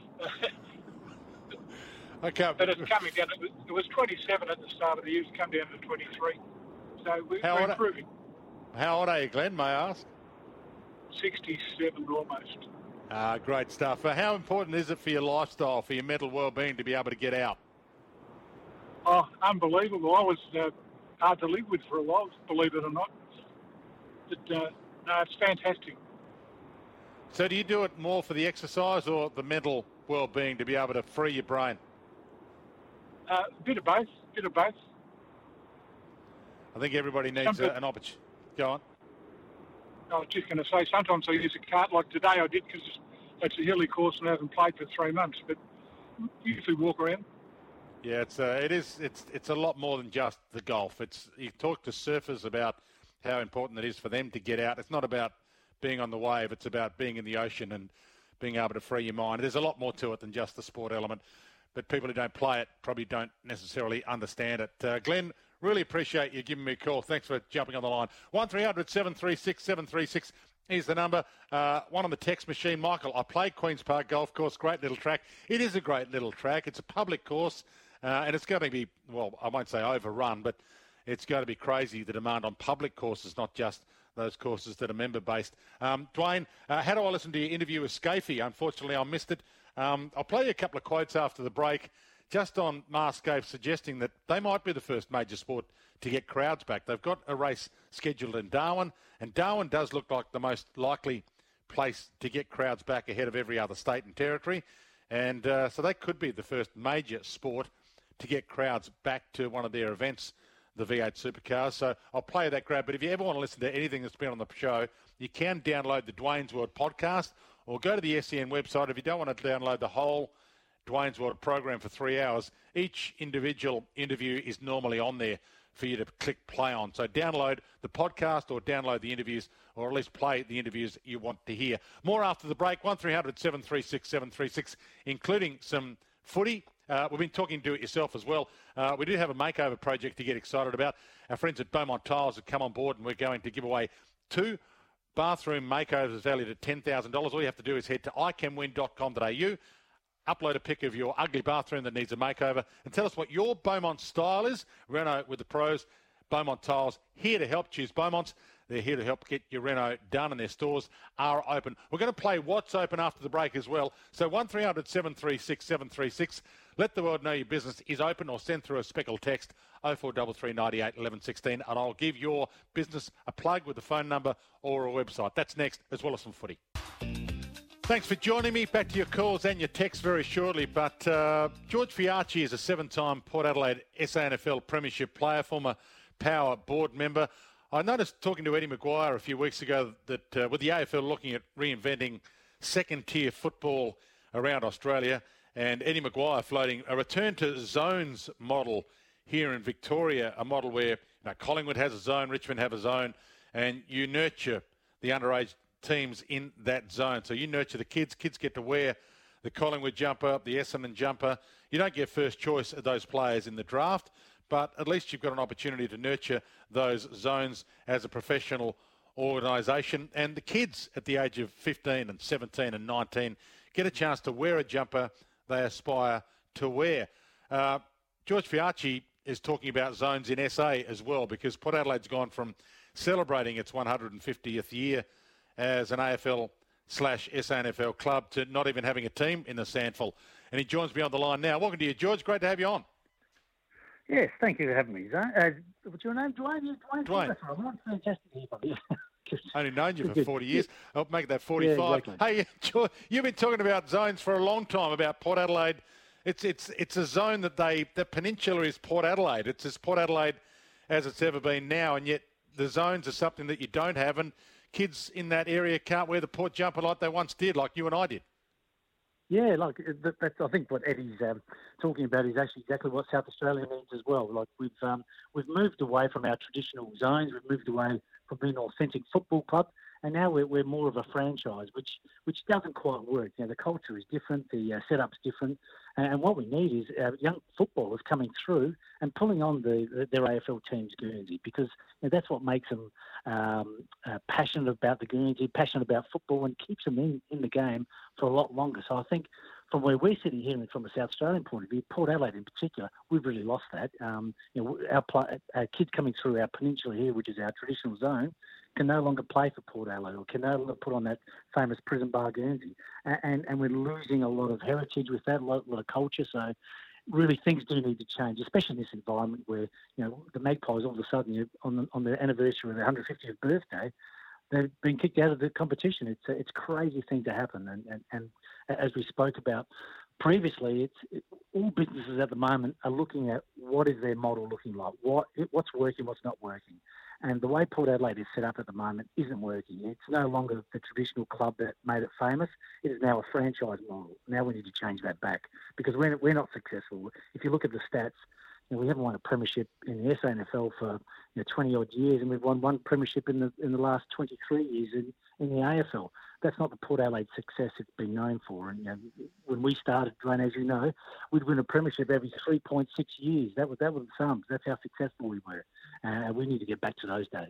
Okay. But it's coming down. It was, it was twenty-seven at the start of the year. It's come down to twenty-three. So we, How we're old- improving. How old are you, Glenn, may I ask? sixty-seven almost. Ah, great stuff. Uh, how important is it for your lifestyle, for your mental well-being, to be able to get out? Oh, unbelievable. I was uh, hard to live with for a while, believe it or not. But, uh, no, it's fantastic. So do you do it more for the exercise or the mental well-being, to be able to free your brain? Uh, a bit of both, bit of both. I think everybody needs Some- a, an opportunity. Go on. I was just going to say, sometimes I use a cart, like today I did, because it's a hilly course and I haven't played for three months, but usually walk around. Yeah, it's uh, it is it's it's a lot more than just the golf. It's you talk to surfers about how important it is for them to get out. It's not about being on the wave. It's about being in the ocean and being able to free your mind. There's a lot more to it than just the sport element, but people who don't play it probably don't necessarily understand it. Uh, Glenn, really appreciate you giving me a call. Thanks for jumping on the line. one three hundred seven three six seven three six is the number. Uh, one on the text machine. Michael, I play Queen's Park Golf Course. Great little track. It is a great little track. It's a public course, uh, and it's going to be, well, I won't say overrun, but it's going to be crazy, the demand on public courses, not just those courses that are member-based. Um, Dwayne, uh, how do I listen to your interview with Scafey? Unfortunately, I missed it. Um, I'll play you a couple of quotes after the break, just on Marscape suggesting that they might be the first major sport to get crowds back. They've got a race scheduled in Darwin, and Darwin does look like the most likely place to get crowds back ahead of every other state and territory. And uh, so they could be the first major sport to get crowds back to one of their events, the V eight Supercars. So I'll play that grab. But if you ever want to listen to anything that's been on the show, you can download the Dwayne's World podcast or go to the S E N website. If you don't want to download the whole Dwayne's World program for three hours, each individual interview is normally on there for you to click play on. So download the podcast or download the interviews, or at least play the interviews you want to hear. More after the break. one three hundred seven three six seven three six, including some footy. Uh, we've been talking Do It Yourself as well. Uh, we do have a makeover project to get excited about. Our friends at Beaumont Tiles have come on board, and we're going to give away two bathroom makeovers valued at ten thousand dollars. All you have to do is head to i can win dot com dot a u, upload a pic of your ugly bathroom that needs a makeover, and tell us what your Beaumont style is. Reno with the pros. Beaumont Tiles, here to help. Choose Beaumonts. They're here to help get your reno done, and their stores are open. We're going to play What's Open after the break as well. So one three hundred seven three six seven three six. Let the world know your business is open, or send through a speckle text oh four three three, nine eight, eleven sixteen, and I'll give your business a plug with a phone number or a website. That's next, as well as some footy. Thanks for joining me. Back to your calls and your texts very shortly. But uh, George Fiarchi is a seven-time Port Adelaide S A N F L Premiership player, former Power board member. I noticed talking to Eddie Maguire a few weeks ago that uh, with the A F L looking at reinventing second-tier football around Australia, and Eddie Maguire floating a return to zones model here in Victoria, a model where you know, Collingwood has a zone, Richmond have a zone, and you nurture the underage teams in that zone. So you nurture the kids. Kids get to wear the Collingwood jumper, the Essendon jumper. You don't get first choice of those players in the draft, but at least you've got an opportunity to nurture those zones as a professional organisation. And the kids at the age of fifteen and seventeen and nineteen get a chance to wear a jumper they aspire to wear. Uh, George Fiarchi is talking about zones in S A as well, because Port Adelaide's gone from celebrating its one hundred fiftieth year as an A F L slash S A N F L club to not even having a team in the Sandful. And he joins me on the line now. Welcome to you, George. Great to have you on. Yes, thank you for having me, Zane. Uh, what's your name? Dwayne? Dwayne. Dwayne. That's right. I'm fantastic to hear from you. Only known you for forty years. I'll make that forty-five. Yeah, exactly. Hey, George, you've been talking about zones for a long time, about Port Adelaide. It's it's it's a zone that they, the peninsula is Port Adelaide. It's as Port Adelaide as it's ever been now, and yet the zones are something that you don't have, and kids in that area can't wear the Port jumper like they once did, like you and I did. Yeah, like that, that's I think what Eddie's um, talking about is actually exactly what South Australia needs as well. Like we've um, we've moved away from our traditional zones. We've moved away from being an authentic football club, and now we're, we're more of a franchise, which which doesn't quite work. You know, the culture is different, the uh, setup's different, and, and what we need is uh, young footballers coming through and pulling on the, the their A F L team's Guernsey, because you know, that's what makes them um, uh, passionate about the Guernsey, passionate about football, and keeps them in, in the game for a lot longer. So I think from where we're sitting here and from a South Australian point of view, Port Adelaide in particular, we've really lost that. Um, you know, our, play, our kids coming through our peninsula here, which is our traditional zone, can no longer play for Port Adelaide or can no longer put on that famous prison bar Guernsey. And, and, and we're losing a lot of heritage with that, a lot, a lot of culture. So really things do need to change, especially in this environment where, you know, the Magpies all of a sudden, you know, on, the, on the anniversary of their one hundred fiftieth birthday, they've been kicked out of the competition. It's a, it's a crazy thing to happen. And, and, and as we spoke about previously, it's it, all businesses at the moment are looking at what is their model looking like, what what's working, what's not working. And the way Port Adelaide is set up at the moment isn't working. It's no longer the traditional club that made it famous. It is now a franchise model. Now we need to change that back, because we're, we're not successful. If you look at the stats, you know, we haven't won a premiership in the S A N F L for you know, twenty odd years, and we've won one premiership in the in the last twenty-three years in, in the A F L. That's not the Port Adelaide success it's been known for. And you know, when we started, Dwayne, as you know, we'd win a premiership every three point six years. That was that was the sums. That's how successful we were. Uh, we need to get back to those days.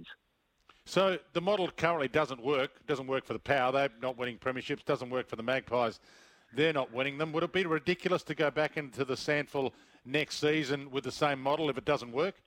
So the model currently doesn't work. Doesn't work for the Power. They're not winning premierships. Doesn't work for the Magpies. They're not winning them. Would it be ridiculous to go back into the Sandful next season with the same model if it doesn't work?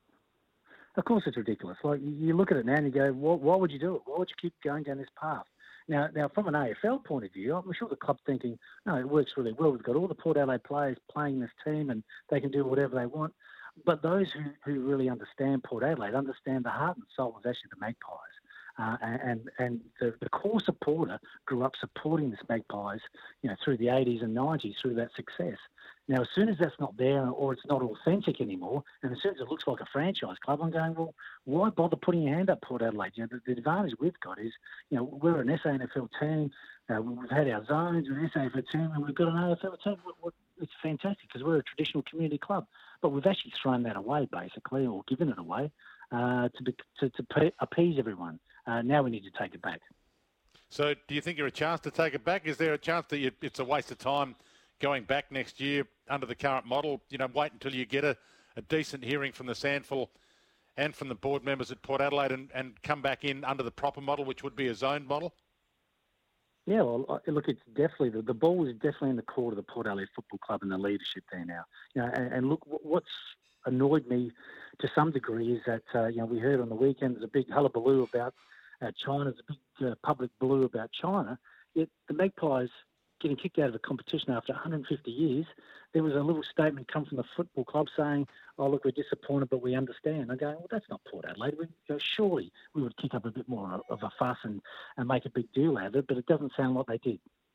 Of course it's ridiculous. Like, you look at it now and you go, why, why would you do it? Why would you keep going down this path? Now, now, from an A F L point of view, I'm sure the club's thinking, no, it works really well. We've got all the Port Adelaide players playing this team and they can do whatever they want. But those who, who really understand Port Adelaide understand the heart and soul is actually the Magpies. Uh, and and the, the core supporter grew up supporting this Magpies, you know, through the eighties and nineties, through that success. Now, as soon as that's not there or it's not authentic anymore, and as soon as it looks like a franchise club, I'm going, well, why bother putting your hand up, Port Adelaide? You know, the, the advantage we've got is, you know, we're an S A N F L team. Uh, we've had our zones, we're an S A N F L team, and we've got an A F L team. It's fantastic because we're a traditional community club. But we've actually thrown that away, basically, or given it away uh, to, be, to to appease everyone. Uh, now we need to take it back. So do you think you're a chance to take it back? Is there a chance that you, it's a waste of time going back next year under the current model? You know, wait until you get a, a decent hearing from the Sandful and from the board members at Port Adelaide and, and come back in under the proper model, which would be a zoned model? Yeah, well, look, it's definitely, the, the ball is definitely in the court of the Port Adelaide Football Club and the leadership there now. You know, and, and look, what's annoyed me to some degree is that, uh, you know, we heard on the weekend there's a big hullabaloo about uh, China, there's a big uh, public blue about China, yet the Magpies getting kicked out of the competition after one hundred fifty years, there was a little statement come from the football club saying, oh, look, we're disappointed, but we understand. I'm going, well, that's not Port Adelaide. We, you know, surely we would kick up a bit more of a fuss and, and make a big deal out of it, but it doesn't sound like they did.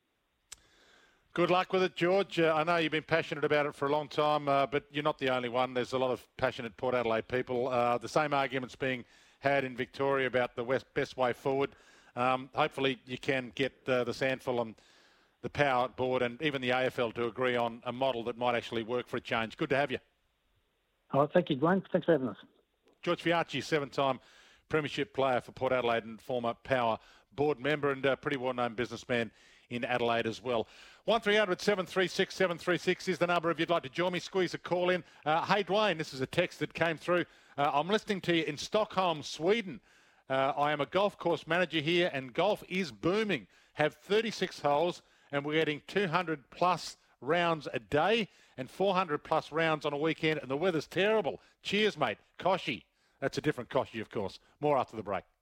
Good luck with it, George. Uh, I know you've been passionate about it for a long time, uh, but you're not the only one. There's a lot of passionate Port Adelaide people. Uh, the same arguments being had in Victoria about the west, best way forward. Um, hopefully you can get uh, the SANFL and the Power Board and even the A F L to agree on a model that might actually work for a change. Good to have you. Oh, thank you, Dwayne. Thanks for having us. George Fiarchi, seven-time premiership player for Port Adelaide and former Power Board member and a pretty well-known businessman in Adelaide as well. one three hundred seven three six seven three six is the number if you'd like to join me. Squeeze a call in. Uh, hey, Dwayne, this is a text that came through. Uh, I'm listening to you in Stockholm, Sweden. Uh, I am a golf course manager here and golf is booming. Have thirty-six holes and we're getting two hundred plus rounds a day and four hundred plus rounds on a weekend and the weather's terrible. Cheers, mate. Koshy. That's a different Koshy, of course. More after the break.